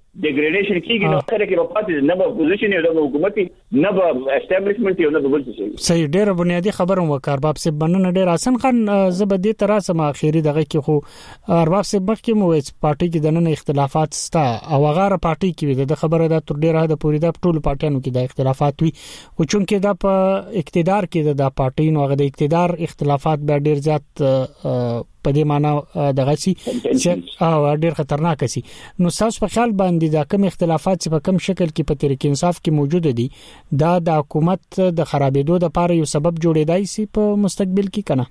ډیګریډیشن کیږي نو خره کې په پاتې نه به پوزیشن یو د حکومتي نه به اسټابلیشمنت یو نه به بل څه صحیح ډیره بنیادی خبره وکړ باب سي بننه ډیر حسن خان زبدي تراسه ما اخیری دغه کې خو ارباب سي مخ کې مو پارټي کې دنه اختلافات ستا او غاره پارټي کې د خبره د تر ډیره د پوری د ټول پارټیانو کې د اختلافات وي او چونکه د په اقتدار کې د پارټي نو هغه د اقتدار اختلافات به ډیر زیات په دې معنی دغه سي او ډیر خطرناک سي نو تاسو په خیال باندې دا کوم اختلافات چې په کوم شکل کې په تحریک انصاف کې موجود دي دا د حکومت د خرابېدو لپاره یو سبب جوړېدای شي په مستقبل کې کنه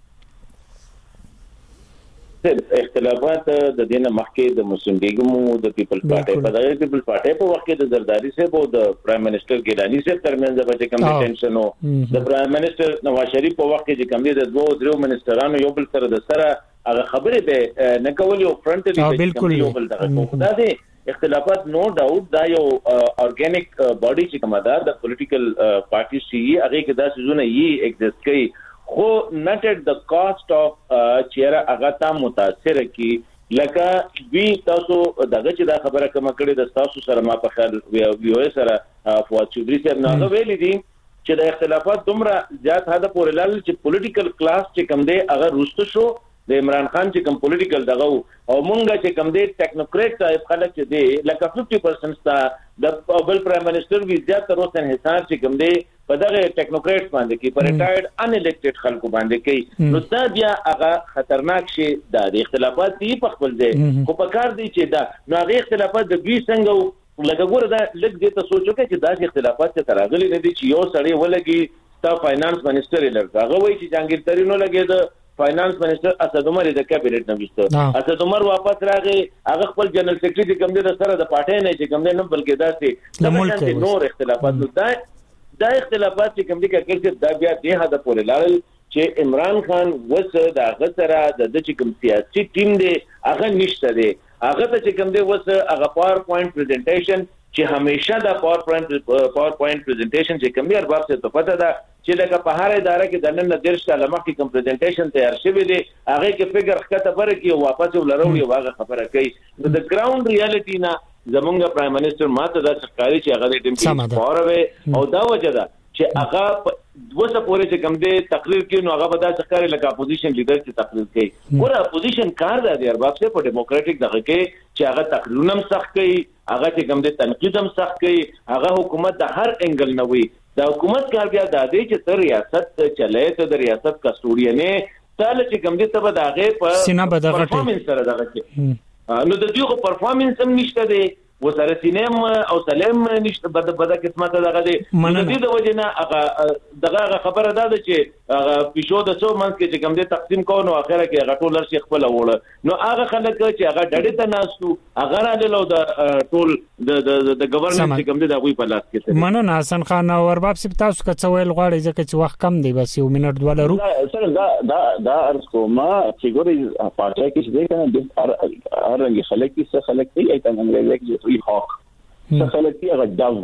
اختلافات د دینه مخکې د مسلم لیګمو د پیپل پارټي په دغه پیپل پارټي په وخت کې د زرداری صاحب او د پرایم منسٹر ګیلانی صاحب ترمنځ د کوم ټینشن او د پرایم منسٹر نواز شریف په وخت کې چې کوم دي د دوه درو منسټرانو یو بل سره د سره هغه خبرې به نه کولې او فرنټلی بالکل یو بل دغه دا دي اختلافات نو ډاوټ دا یو اورګانیک باډي چې کومه ده د پولیټیکل پارټي سی هغه کې دا سيزونه یې ایگزیست کوي خو نټ ایٹ د کاست اف چیرې هغه ته متاثر کی لکه وی تاسو دغه چې دا خبره کوم کړي د تاسو سره ما په خیال ویو سره فواد چودري صاحب نه ویلي دي چې د اختلافات دومره زیات حد پورې لاله چې پولیټیکل کلاس چې کوم دی هغه روسته شو د عمران خان چې کوم پولیټیکل دغه او مونږه چې کوم دی ټیکنوکریټ ټایپ خلک چې دی لکه ففټي پرسنټ تا د بل پرایم منسٹر وی زیات تر اوسه انحصار چې کوم دی په دغه ټیکنوکریټ باندې کې پر ریټایرډ ان الیکټډ خلکو باندې کې نو دا بیا هغه خطرناک شي د اختلافات دی په خپل دی خو په کار دی چې دا نو هغه اختلافات د دوی څنګه لکه ګوره دا لږ دې ته سوچو کې چې دا اختلافات څه راغلي نه دي چې یو سړی ولګي تا فاینانس منسٹر لرته هغه وایي چې جهانگیر ترين نو لګي د فاینانس منسٹر اسد عمر د کابینټ نوښته اسد عمر واپس راغی هغه خپل جنرال سیکریټری کوم دی سره د پارټي نه چې کوم دی نه بلکې داسې د نور اختلافات نو دا دا اختلافات چې کوم دي کې دا بیا د هدا پورې لاړل چې عمران خان وسه د غسره د چې کوم سیاسي ټیم دی هغه نشته دی هغه ته چې کوم دی وسه هغه پاور پوینټ پریزنټیشن چې همیشه دا پاور پوینټ پاور پوینټ پریزنټیشن چې کوم دی ارباب څه ته پته ده چې لکه په هر اداره کې د نن درش کاله مخکې کوم پریزنټیشن تیار شوی دی هغه کې فګر خطه پر کې او واپس ولروي واغه خبره کوي د ګراوند ریالټی نه زمونږ پرایم منسٹر ماته دا ښکاری چې هغه د ټیم کې پاور او دا وجه ده چې هغه وسه پورې چې کوم دی تقریر کوي نو هغه به دا ښکاری لکه اپوزیشن لیډر چې تقریر کوي ګوره اپوزیشن کار دی ارباب څه په ډیموکراټک دغه کې چې هغه تقریرونه هم سخت کوي هغه چې کوم دی تنقید هم سخت کوي هغه حکومت د هر انګل نه وي د حکومت کار بیا د دې چې تر ریاست چلای ته د ریاست کسټوډینه تل چې کوم دي ته به داغه په پرفارمنس سره دغه کې نو د دې په پرفارمنس هم نشته دی وسره سینم او سلام نشته بد بد قسمت دغه دی د دې د وجنه هغه دغه خبره ده چې هغه پښو د څو منځ کې چې کوم دي تقسیم کو نو اخره کې هغه ټول لر شیخ خپل وړه نو هغه خلک چې هغه ډډه ته ناسو هغه را له د ټول د د گورنمنت چې کوم دي د غوي په لاس کې مننه حسن خان او ارباب سپ تاسو که څه ویل غواړئ ځکه چې وخت کم دی بس یو منټ ولرو سره دا دا دا ارز کومه چې ګوري پارټي کې چې کنه هر رنګ خلک کې خلک دی ایت انګریزي کې فری هاک څه خلک کې هغه داو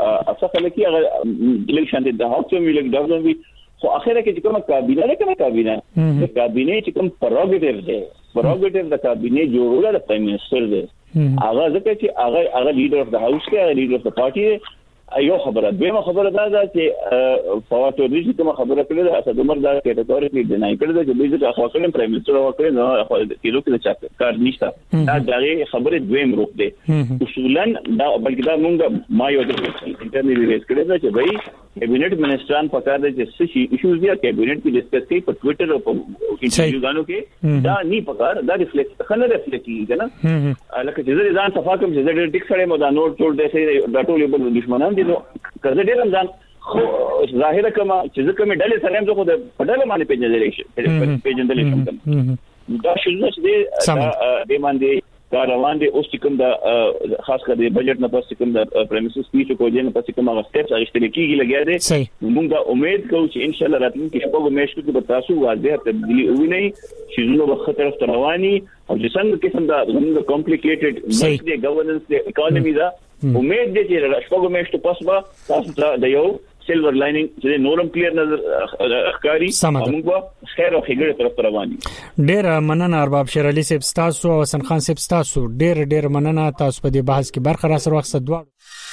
څه خلک کې هغه الیکشن د هاک څو ملک داو وي خو اخره کې چې کومه کابینه نه کومه کابینه د کابینه چې کوم پروګریټیو دی پروګریټیو د کابینه جوړول د پرایم منسٹر دی هغه ځکه چې هغه هغه لیډر اف د هاوس کې هغه لیډر اف د پارټي یو خبره دویمه خبره دا ده چې فواد چودري چې کومه خبره کړې ده اسد عمر دا کېټګوري نه کړې ده چې دوی چې اخوا کړم پرایم منسٹر وکړي نو اخوا کېلو کې چې کار نشته دا دغه خبره دویم روپ دی اصولا دا بلکې دا موږ ما یو د انټرنیټ ریس کړې ده چې بھائی کابینټ منسٹران پکار دي چې څه ایشوز دي کابینټ کې ډیسکس کوي په ټوئیټر او په انټرویوګانو کې دا نه پکار دا ریفلیکټ خنه ریفلیکټ کیږي نه لکه چې ځان صفاکم چې ډېر ټیک سره مو دا نوٹ ټول دې دا ټول یو بل دښمنان دي نو کله ډېر رمضان خو ظاهر کما چې ځکه مې ډلې سره هم زه خو د پټاله باندې پیژندل شي پیژندل شم دا شنو چې د باندې کار روان دي اوس کوم دا خاص کر د بجټ نه پس کوم د پریمیسز سپیچ کو جن پس کوم هغه سټیپس اخیستل کیږي لګیا دي موږ دا امید کوو چې ان شاء الله راتلونکي شپږ میاشتو کې به تاسو واضح تبدیلی ووینئ چې زموږ وخت طرف ته رواني او چې څنګه قسم دا زموږ کمپلیکیټډ ملک دی ګورننس دی اکانومي دا امید دې چې شپږ میاشتو پس به تاسو د یو سیلور لاینینګ چې نورم کلیر نظر اخکاری موږ خیر او خیګړه طرف رواني. ډیر مننه ارباب شیر علي صاحب تاسو او حسن خان صاحب تاسو ډیر ډیر مننه تاسو په دې بحث کې برخه را سره وخت دوه